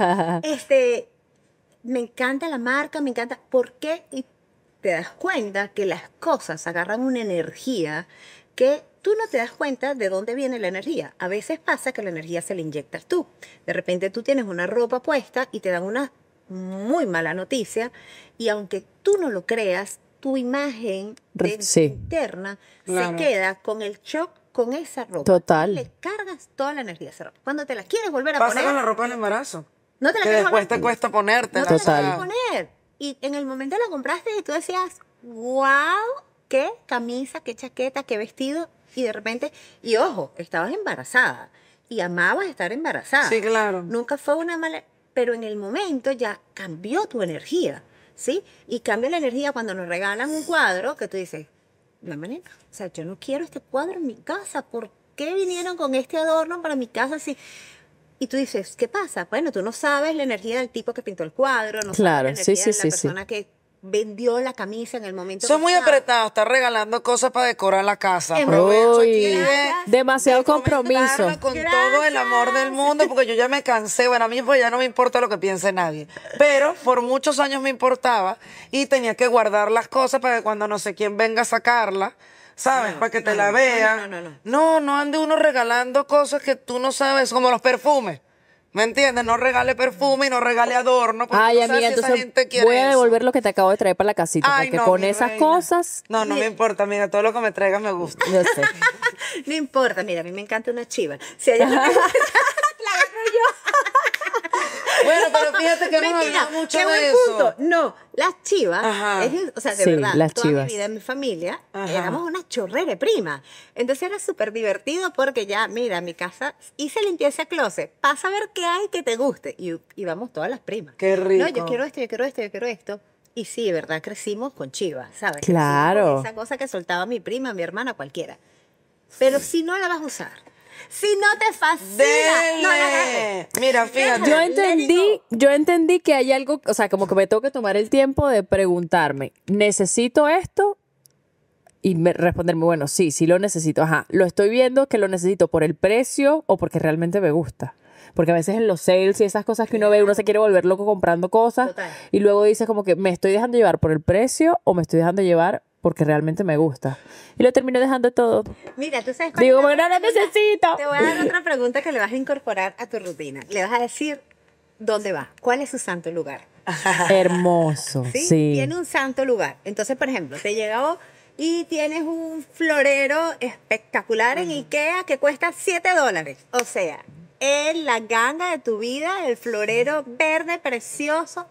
Me encanta la marca, me encanta. ¿Por qué? Y te das cuenta que las cosas agarran una energía que tú no te das cuenta de dónde viene la energía. A veces pasa que la energía se la inyectas tú. De repente tú tienes una ropa puesta y te dan una muy mala noticia y aunque tú no lo creas, tu imagen Sí. interna Claro. se queda con el shock con esa ropa. Total. Y le cargas toda la energía a esa ropa. Cuando te la quieres volver a Pasa poner, con la ropa del embarazo. no te la Que quieres después volver te cuesta ponerte. no te la Total. quieres poner. Y en el momento la compraste y tú decías, wow, qué camisa, qué chaqueta, qué vestido. Y de repente, y ojo, estabas embarazada y amabas estar embarazada. Sí, claro. Nunca fue una mala, pero en el momento ya cambió tu energía, ¿sí? Y cambia la energía cuando nos regalan un cuadro que tú dices, la manera. O sea, yo no quiero este cuadro en mi casa. ¿Por qué vinieron con este adorno para mi casa así? Y tú dices, ¿qué pasa? Bueno, tú no sabes la energía del tipo que pintó el cuadro, no Claro, sabes la sí, energía sí, de la sí, sí. persona que vendió la camisa en el momento Son que muy estaba. apretados, están regalando cosas para decorar la casa. Es Aprovecho Uy, aquí demasiado de comentarme compromiso. con todo el amor del mundo, porque yo ya me cansé. Bueno, a mí pues ya no me importa lo que piense nadie. Pero por muchos años me importaba y tenía que guardar las cosas para que cuando no sé quién venga a sacarla, ¿sabes? Para que te la vean. No ande uno regalando cosas que tú no sabes, como los perfumes. ¿Me entiendes? No regale perfume y no regale adorno. Porque Ay, tú no sabes amiga, si esa entonces gente quiere voy a eso. devolver lo que te acabo de traer para la casita, Ay, porque no, con mi esas reina. cosas, No me importa, amiga. Todo lo que me traigas me gusta. no sé. No importa, mira, a mí me encanta una chiva. Si a ella la agarro Bueno, pero fíjate que hemos Mentira, hablado mucho qué de buen eso. punto. No, las chivas, Ajá. o sea, de Sí, verdad, las toda chivas. mi vida en mi familia Ajá. éramos una chorrera de prima. Entonces era súper divertido porque ya, mira, mi casa hice limpieza de closet, pasa a ver qué hay que te guste. Y vamos todas las primas. Qué rico. No, yo quiero esto, yo quiero esto, yo quiero esto. Y sí, de verdad, crecimos con chivas, ¿sabes? Crecimos Claro. con esa cosa que soltaba mi prima, mi hermana, cualquiera. Pero si no la vas a usar, si no te fascina, no la agarres. Dele. Mira, fíjate. Yo entendí que hay algo, o sea, como que me tengo que tomar el tiempo de preguntarme, ¿necesito esto? Y responderme, bueno, sí lo necesito. Ajá, lo estoy viendo que lo necesito por el precio o porque realmente me gusta. Porque a veces en los sales y esas cosas que uno ve, uno se quiere volver loco comprando cosas. Total. Y luego dice como que me estoy dejando llevar por el precio o me estoy dejando llevar porque realmente me gusta. Y lo termino dejando todo. Mira, tú sabes cuál Digo, es la bueno, no pregunta? necesito. Te voy a dar otra pregunta que le vas a incorporar a tu rutina. Le vas a decir dónde va, cuál es su santo lugar. Hermoso, ¿Sí? sí. Tiene un santo lugar. Entonces, por ejemplo, te llegó y tienes un florero espectacular en IKEA que cuesta $7. O sea, es la ganga de tu vida, el florero verde precioso.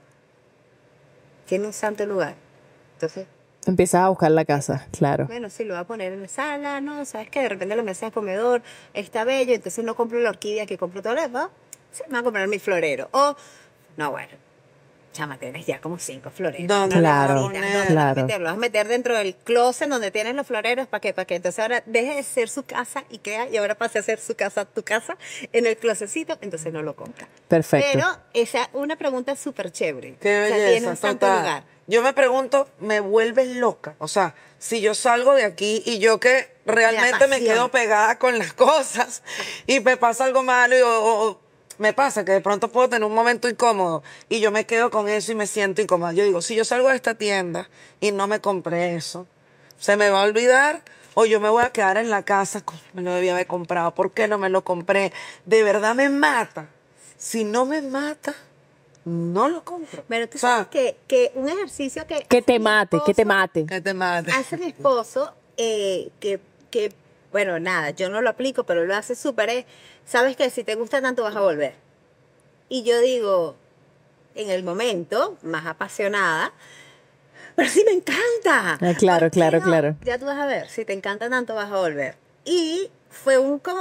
Tiene un santo lugar. Entonces, Empiezas a buscar la casa, claro. bueno, sí, lo voy a poner en la sala, ¿no? ¿Sabes qué? De repente lo mesas de comedor está bello, entonces no compro la orquídea que compro todo eso. Sí, me voy a comprar mi florero. O, no, bueno, chama, tienes ya como 5 floreros. ¿Dónde Claro, lo vas a meter? ¿Dónde lo vas a claro. meter? Lo vas a meter dentro del closet donde tienes los floreros. ¿Para qué? Para que entonces ahora deje de ser su casa IKEA y ahora pase a ser su casa, tu casa, en el closetcito, entonces no lo compra. Perfecto. Pero esa es una pregunta súper chévere. Qué O sea, belleza, tiene un santo total. lugar. Yo me pregunto, ¿me vuelves loca? O sea, si yo salgo de aquí y yo que realmente me pasión. quedo pegada con las cosas y me pasa algo malo o me pasa que de pronto puedo tener un momento incómodo y yo me quedo con eso y me siento incómoda. Yo digo, si yo salgo de esta tienda y no me compré eso, se me va a olvidar o yo me voy a quedar en la casa, "Coño, me lo debía haber comprado, ¿por qué no me lo compré?" De verdad me mata. Si no me mata, no lo compro. Pero tú O sea, sabes que un ejercicio que... Que hace te mi mate, que te esposo- mate. que te mate. Hace mi esposo, que, bueno, nada, yo no lo aplico, pero lo hace súper, sabes que si te gusta tanto vas a volver. Y yo digo, en el momento, más apasionada, pero sí me encanta. Ah, claro, ¿Por qué claro, no? claro. Ya tú vas a ver, si te encanta tanto vas a volver. Y fue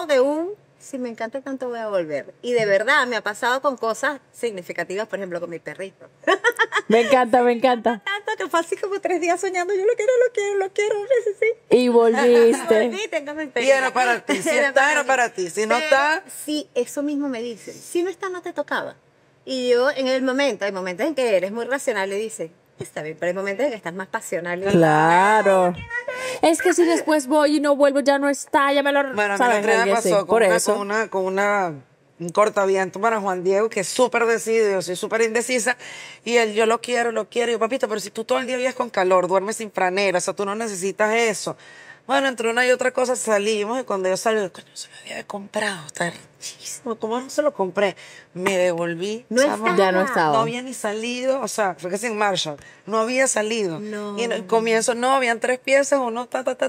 si me encanta tanto voy a volver. Y de verdad me ha pasado con cosas significativas, por ejemplo, con mi perrito. Me encanta, me encanta. Tanto que fue así como 3 días soñando, yo lo quiero, un mes así. Y volviste. Volví, tengo mi Y perrito. era para ti. Si está, era para ti. Si no Pero está, sí, eso mismo me dicen. Si no está, no te tocaba. Y yo, en el momento, hay momentos en que eres muy racional y dices, está bien, pero hay momentos en que estás más pasional. Y Claro. Es que si después voy y no vuelvo, ya no está, ya me lo... bueno, a mí ¿sabes? el otro día Alguien me así. pasó Por eso. con un cortaviento para Juan Diego, que es súper decidido, yo soy súper indecisa, y él, yo lo quiero, y yo, papito, pero si tú todo el día vives con calor, duermes sin franela, o sea, tú no necesitas eso. Bueno, entre una y otra cosa salimos, y cuando yo salgo, coño, se lo había comprado, está richísimo, ¿cómo no se lo compré? Me devolví, No chamo, estaba. Ya no estaba. no había ni salido, o sea, fue que sin Marshall, no había salido. No. Y en el comienzo, no, habían 3 piezas, uno,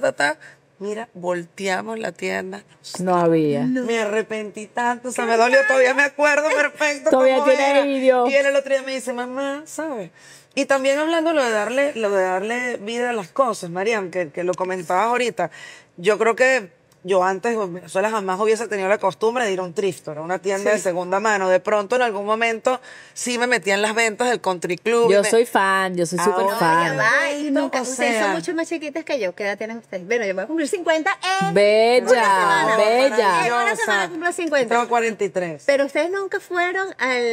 Mira, volteamos la tienda. No había. Me arrepentí tanto, o sea, me dolió, todavía me acuerdo perfecto. Todavía cómo tiene era. vídeo. Y él el otro día me dice, mamá, ¿sabes? Y también hablando lo de darle vida a las cosas, Mariam, que lo comentabas ahorita. Yo creo que yo antes en Venezuela jamás hubiese tenido la costumbre de ir a un thrift store, a una tienda de segunda mano. De pronto, en algún momento, sí me metía en las ventas del country club. Yo soy fan, yo soy súper Ahora, fan. Va, y nunca, o ustedes sea. son mucho más chiquitas que yo. ¿Qué edad tienen ustedes? Bueno, yo voy a cumplir 50 en Bella, una semana. bella. En una semana cumplo 50. Tengo 43. Pero ustedes nunca fueron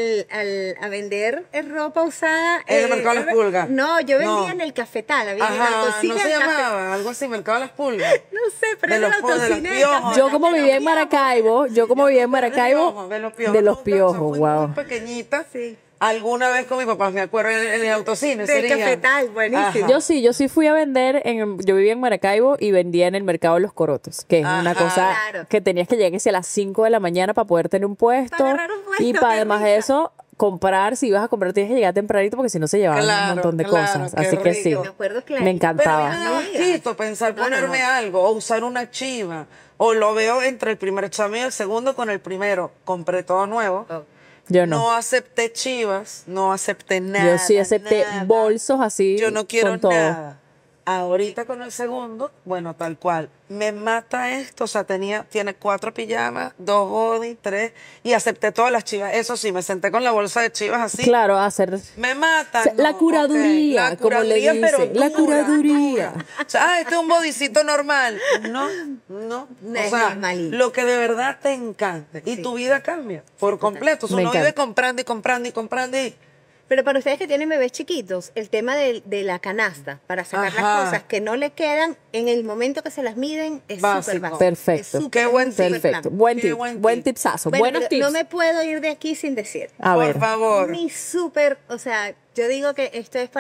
a vender ropa usada. ¿En el mercado de las pulgas? No, yo vendía No. en el cafetal. Había en la Ajá, cocina no se del café- llamaba, algo así, mercado de las pulgas. No sé, pero De era la los de los cocina del piojos. café. Yo como vivía en Maracaibo, De los piojos. de los Nunca, piojos, o sea, fui wow. muy pequeñita. Sí. Alguna vez con mi papá, me acuerdo, en el autocine. Del sería. cafetal, buenísimo. Ajá. Yo sí fui a vender, yo vivía en Maracaibo y vendía en el mercado de los Corotos, que es una Ajá. cosa Claro. que tenías que llegar que sea a las 5 de la mañana para poder tener un puesto. Para agarrar un puesto, Y qué para además de risa. eso, comprar, si ibas a comprar tienes que llegar tempranito porque si no se llevaban un Claro, montón de claro, cosas. qué Así que sí, rico. Me acuerdo clarito. me Pero a encantaba. mí me da Amiga. asquito pensar No, no, ponerme no. algo o usar una chiva. O lo veo entre el primer examen y el segundo con el primero. Compré todo nuevo. Oh. Yo no. No acepté chivas, no acepté nada. Yo sí acepté nada. bolsos así. Yo no quiero con todo. nada. Ahorita con el segundo, bueno, tal cual. Me mata esto, o sea, tiene 4 pijamas, 2 body, 3, y acepté todas las chivas. Eso sí, me senté con la bolsa de chivas así. Claro, hacer Me mata. O sea, la curaduría, como le dicen, la curaduría. O sea, este es un bodicito normal. No. No O es sea, normalito. lo que de verdad te encanta. Y tu vida cambia por completo. O sea, Me uno vive encanta. comprando y comprando y comprando y... Pero para ustedes que tienen bebés chiquitos, el tema de la canasta, para sacar Ajá. las cosas que no le quedan en el momento que se las miden, es Básico. súper básico. Perfecto. Es súper, Qué buen súper tip. perfecto. plan. Buen Qué tip, buen buen tip. tipsazo, Bueno, buenos pero tips. no me puedo ir de aquí sin decir. A por ver, favor. Mi súper, o sea, yo digo que esto es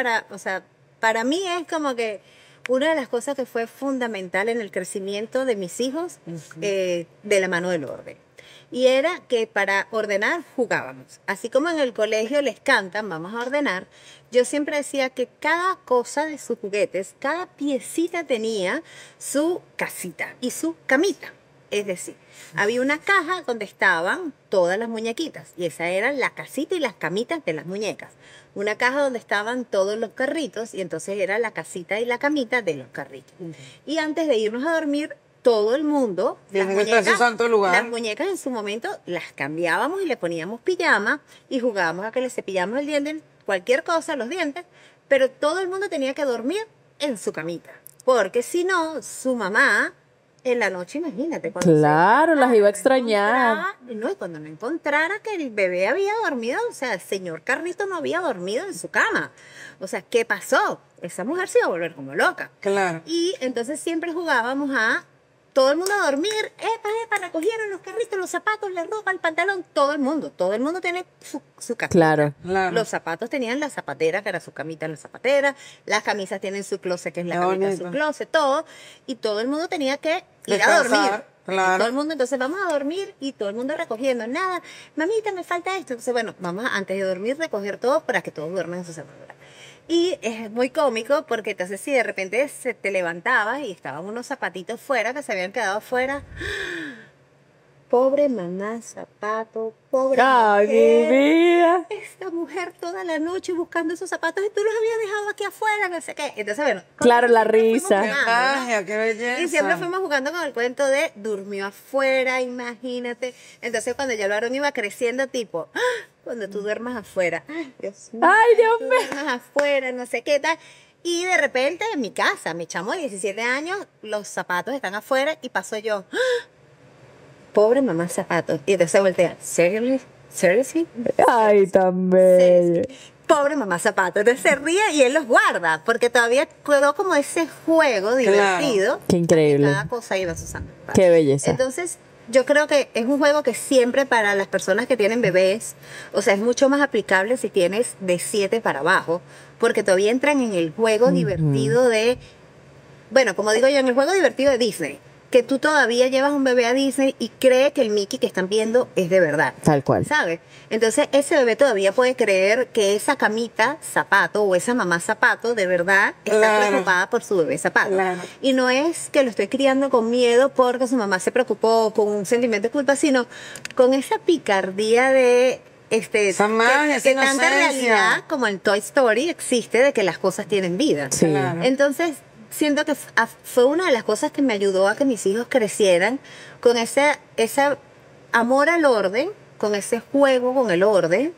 para mí es como que una de las cosas que fue fundamental en el crecimiento de mis hijos, de la mano del orden. Y era que para ordenar jugábamos. Así como en el colegio les cantan, vamos a ordenar, yo siempre decía que cada cosa de sus juguetes, cada piecita tenía su casita y su camita. Es decir, había una caja donde estaban todas las muñequitas y esa era la casita y las camitas de las muñecas. Una caja donde estaban todos los carritos y entonces era la casita y la camita de los carritos. Y antes de irnos a dormir, todo el mundo, Tiene que estar en su santo lugar. las muñecas en su momento las cambiábamos y le poníamos pijama y jugábamos a que le cepillamos el diente, cualquier cosa, los dientes, pero todo el mundo tenía que dormir en su camita. Porque si no, su mamá, en la noche, imagínate. Cuando Claro, las iba a no extrañar. no, y cuando no encontrara que el bebé había dormido, o sea, el señor Carrito no había dormido en su cama. O sea, ¿qué pasó? Esa mujer se iba a volver como loca. Claro. Y entonces siempre jugábamos a todo el mundo a dormir, recogieron los carritos, los zapatos, la ropa, el pantalón, todo el mundo tiene su casita. Claro. Claro. Los zapatos tenían la zapatera, que era su camita en la zapatera, las camisas tienen su closet, que es la Qué camita en su bonito. closet, todo, y todo el mundo tenía que ir a Descansar, dormir. claro. Y todo el mundo, entonces vamos a dormir y todo el mundo recogiendo, nada, mamita, me falta esto. Entonces, bueno, vamos antes de dormir recoger todo para que todos duerman en su celular. Y es muy cómico porque entonces si de repente se te levantabas y estaban unos zapatitos fuera que se habían quedado afuera. Pobre mamá, zapato, pobre Ay, mi mujer. vida. Esta mujer toda la noche buscando esos zapatos y tú los habías dejado aquí afuera, no sé qué. Entonces, bueno. con Claro, eso la siempre fuimos risa. Qué jugando, ¿no? magia, qué belleza. Y siempre fuimos jugando con el cuento de durmió afuera, imagínate. Entonces cuando ya el varón iba creciendo, tipo, ¡ah! Cuando tú duermas afuera, ay Dios mío, Ay, Dios tú mío. duermas afuera, no sé qué tal. Y de repente en mi casa, mi chamo de 17 años, los zapatos están afuera y paso yo, ¡ah! Pobre mamá zapatos. Y entonces voltea, ¿seriously? ¿Seriously? Ay, tan bello. Pobre mamá zapato. Entonces se ríe y él los guarda, porque todavía quedó como ese juego divertido. Qué increíble. Cada cosa iba a su santo. Qué belleza. Entonces, yo creo que es un juego que siempre para las personas que tienen bebés, o sea, es mucho más aplicable si tienes de 7 para abajo, porque todavía entran en el juego divertido de, bueno, como digo yo, en el juego divertido de Disney, que tú todavía llevas un bebé a Disney y cree que el Mickey que están viendo es de verdad. Tal cual. ¿Sabes? Entonces ese bebé todavía puede creer que esa camita zapato o esa mamá zapato de verdad está Claro. preocupada por su bebé zapato. Claro. Y no es que lo estoy criando con miedo porque su mamá se preocupó con un sentimiento de culpa, sino con esa picardía de Esa magia, esa que tanta inocencia. realidad como en Toy Story existe de que las cosas tienen vida. Sí. Claro. Entonces, siento que fue una de las cosas que me ayudó a que mis hijos crecieran con ese amor al orden, con ese juego con el orden,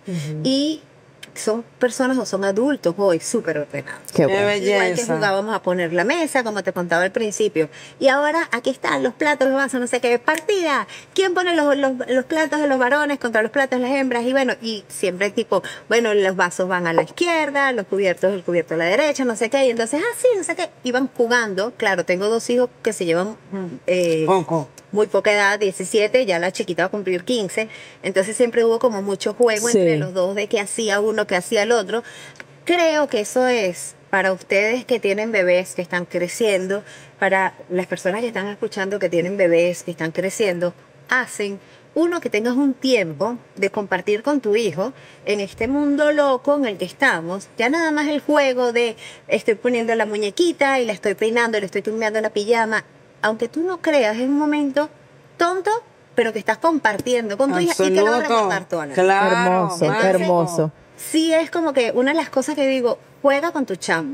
y son personas o son adultos hoy súper ordenados. Qué Qué bueno. Igual que belleza. jugábamos a poner la mesa, como te contaba al principio. Y ahora aquí están los platos, los vasos, no sé qué, partida. ¿Quién pone los platos de los varones contra los platos de las hembras? Y bueno, y siempre tipo, bueno, los vasos van a la izquierda, el cubierto a la derecha, no sé qué. Y entonces, sí, no sé qué. Iban jugando. Claro, tengo 2 hijos que se llevan Poco. muy poca edad, 17, ya la chiquita va a cumplir 15, entonces siempre hubo como mucho juego Sí. entre los dos de qué hacía uno, qué hacía el otro. Creo que eso es para ustedes que tienen bebés que están creciendo, para las personas que están escuchando que tienen bebés que están creciendo, hacen que tengas un tiempo de compartir con tu hijo en este mundo loco en el que estamos. Ya nada más el juego de estoy poniendo la muñequita y la estoy peinando, le estoy cambiando la pijama, aunque tú no creas, es un momento tonto, pero que estás compartiendo con tu hija y te lo va a recordar toda la vida. Claro, Hermoso, mágico. hermoso. Sí, es como que una de las cosas que digo, juega con tu chamo.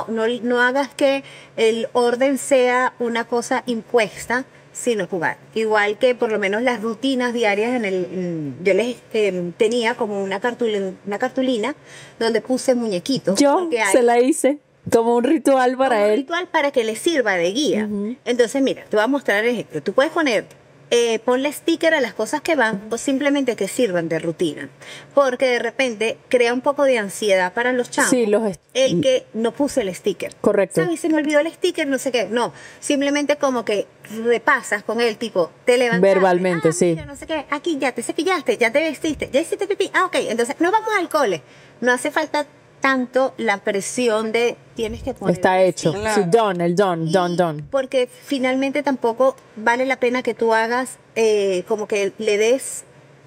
No hagas que el orden sea una cosa impuesta, sino jugar. Igual que por lo menos las rutinas diarias yo les tenía como una cartulina donde puse muñequitos. Yo porque hay se la hice como un ritual para como un él. ritual para que le sirva de guía. Entonces, mira, te voy a mostrar el ejemplo. Tú puedes poner, ponle sticker a las cosas que van o simplemente que sirvan de rutina. Porque de repente crea un poco de ansiedad para los chamos. Sí, el que no puse el sticker. Correcto. ¿Sabes? Se me olvidó el sticker, no sé qué. No, simplemente como que repasas con él, tipo, te levantaste. Verbalmente, sí. Mira, no sé qué, aquí ya te cepillaste, ya te vestiste, ya hiciste pipí. Ok, entonces nos vamos al cole. No hace falta tanto la presión de tienes que poner Está el hecho. sticker. Sí, done, Y done. Porque finalmente tampoco vale la pena que tú hagas como que le des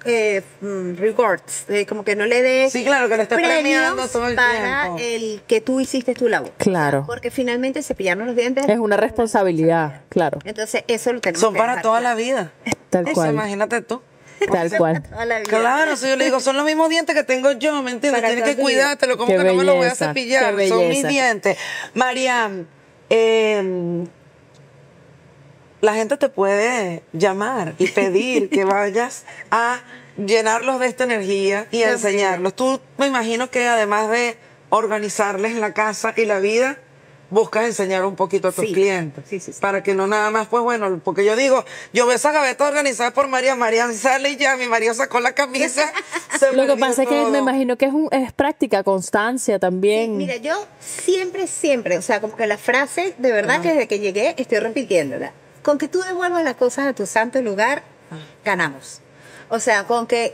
rewards, como que no le des Sí, claro, que le estés premiando premios todo el para tiempo. el que tú hiciste tu labor. Claro. Porque finalmente cepillarnos los dientes Es una responsabilidad, claro. Entonces eso lo tenemos Son que para dejar toda claro. la vida. Tal Eso, cual. imagínate tú. Tal cual. Toda la vida. Claro, si yo le digo, son los mismos dientes que tengo yo, ¿me entiendes? Para Tienes que toda vida. cuidártelo, ¿cómo Qué que no me lo voy a belleza, cepillar? qué Son mis belleza. dientes. Mariam, la gente te puede llamar y pedir que vayas a llenarlos de esta energía y a enseñarlos. Tú me imagino que además de organizarles la casa y la vida, buscas enseñar un poquito a tus Sí. clientes. Sí. Para que no nada más, pues bueno, porque yo digo, yo veo esa gaveta organizada por Mariam sale y ya, mi marido sacó la camisa. se Lo que perdió pasa es que todo. me imagino que es práctica, constancia Sí, también. mira, yo siempre, o sea, como que la frase, de verdad que desde que llegué estoy repitiéndola. Con que tú devuelvas las cosas a tu santo lugar, ganamos. O sea, con que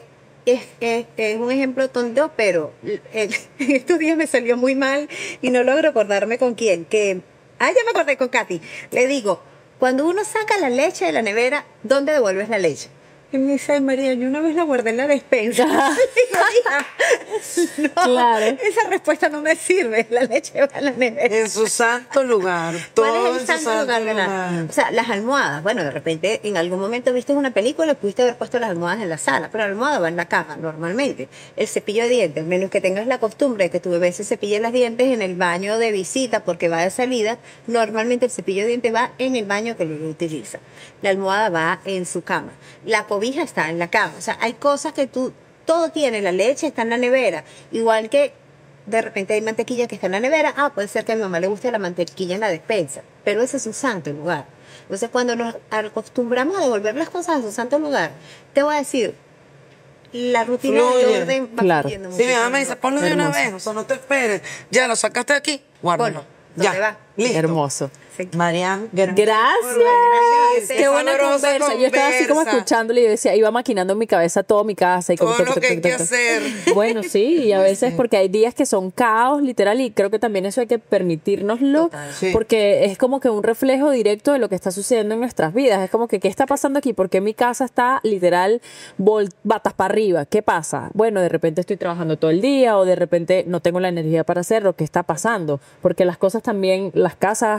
es un ejemplo tonto, pero estos días me salió muy mal y no logro acordarme con quién. Ya me acordé con Katy. Le digo, cuando uno saca la leche de la nevera, ¿dónde devuelves la leche? Y me dice, "Ay, María, yo una vez la guardé en la despensa." Digo, "Hija, no, Claro. esa respuesta no me sirve, la leche va a la nevera." En su santo lugar. Todo ¿Cuál es en el su santo lugar de lugar. o sea, las almohadas? Bueno, de repente en algún momento viste una película y pudiste haber puesto las almohadas en la sala, pero la almohada va en la cama normalmente. El cepillo de dientes, menos que tengas la costumbre de que tu bebé se cepille los dientes en el baño de visita porque va de salida, normalmente el cepillo de dientes va en el baño que lo utiliza. La almohada va en su cama. La cobija está en la cama. O sea, hay cosas que todo tiene, la leche está en la nevera, igual que de repente hay mantequilla que está en la nevera. Puede ser que a mi mamá le guste la mantequilla en la despensa, pero ese es su santo lugar. Entonces, cuando nos acostumbramos a devolver las cosas a su santo lugar, te voy a decir, la rutina de Fluye. orden va Claro. fluyendo Sí, mi mamá me muchísimo. dice, ponlo de una Hermoso. vez, o sea, no te esperes. Ya, lo sacaste de aquí, guárdalo. Ponlo, ¿dónde va? Listo. Hermoso. Sí. Mariam, Gracias. Gracias. Qué buena sabrosa conversa. Yo estaba así como conversa. escuchándole y decía, iba maquinando en mi cabeza toda mi casa y como Todo lo que hay que hacer. Bueno, sí, y a veces porque hay días que son caos, literal, y creo que también eso hay que permitírnoslo, Sí. porque es como que un reflejo directo de lo que está sucediendo en nuestras vidas. Es como que, ¿qué está pasando aquí? Porque mi casa está literal batas para arriba. ¿Qué pasa? Bueno, de repente estoy trabajando todo el día o de repente no tengo la energía para hacerlo. ¿Qué está pasando? Porque las cosas también, las casas,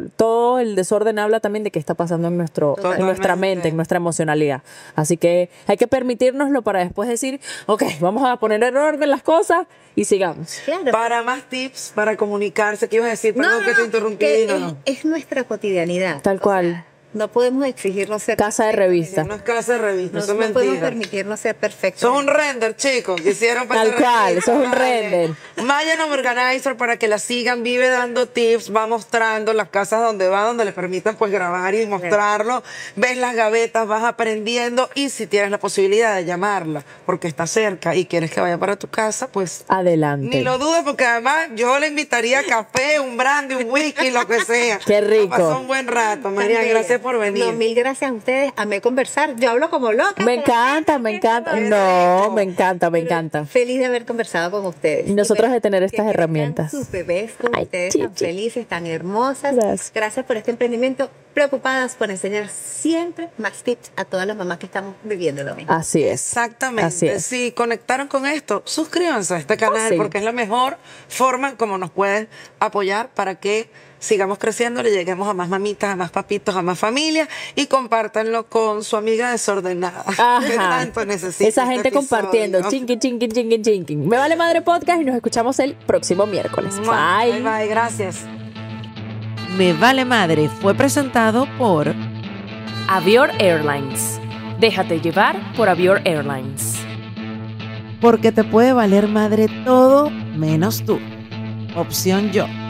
todo el desorden habla también de qué está pasando en nuestra mente, en nuestra emocionalidad. Así que hay que permitírnoslo para después decir, ok, vamos a poner en orden las cosas y sigamos. Claro. Para más tips, para comunicarse, ¿qué ibas a decir? Perdón que te interrumpí. que es nuestra cotidianidad. Tal cual. No podemos exigirnos ser Casa de perfectos, revista. No es casa de revista, eso es No podemos mentira. permitirnos ser perfectos. Eso es un render, chicos, que hicieron para Tal este cual, retiro. eso es un Vale. render. Vayan a Organizer para que la sigan, vive dando tips, va mostrando las casas donde va, donde les permitan pues grabar y mostrarlo. Ves las gavetas, vas aprendiendo y si tienes la posibilidad de llamarla porque está cerca y quieres que vaya para tu casa, pues Adelante. ni lo dudes porque además yo le invitaría café, un brandy, un whisky, lo que sea. Qué rico. Pasó un buen rato, María, También. gracias por venir. No, mil gracias a ustedes. Amé conversar. Yo hablo como loca. Me encanta, me encanta. No, me encanta, me encanta. Feliz de haber conversado con ustedes. Y nosotros de tener Que estas crezcan herramientas. Sus bebés con Ay, ustedes chichi. tan felices, tan hermosas. Gracias. Por este emprendimiento. Preocupadas por enseñar siempre más tips a todas las mamás que estamos viviendo lo mismo. Así es. Exactamente. Así es. Si conectaron con esto, suscríbanse a este canal sí. porque es la mejor forma como nos pueden apoyar para que sigamos creciendo, le lleguemos a más mamitas, a más papitos, a más familias y compártanlo con su amiga desordenada. Que Ajá. tanto necesita Esa este gente episodio. compartiendo. Chinqui, chinqui, chinqui, chinqui. Me Vale Madre Podcast y nos escuchamos el próximo miércoles. Bye, bye, gracias. Me Vale Madre fue presentado por Avior Airlines. Déjate llevar por Avior Airlines. Porque te puede valer madre todo menos tú. Opción yo.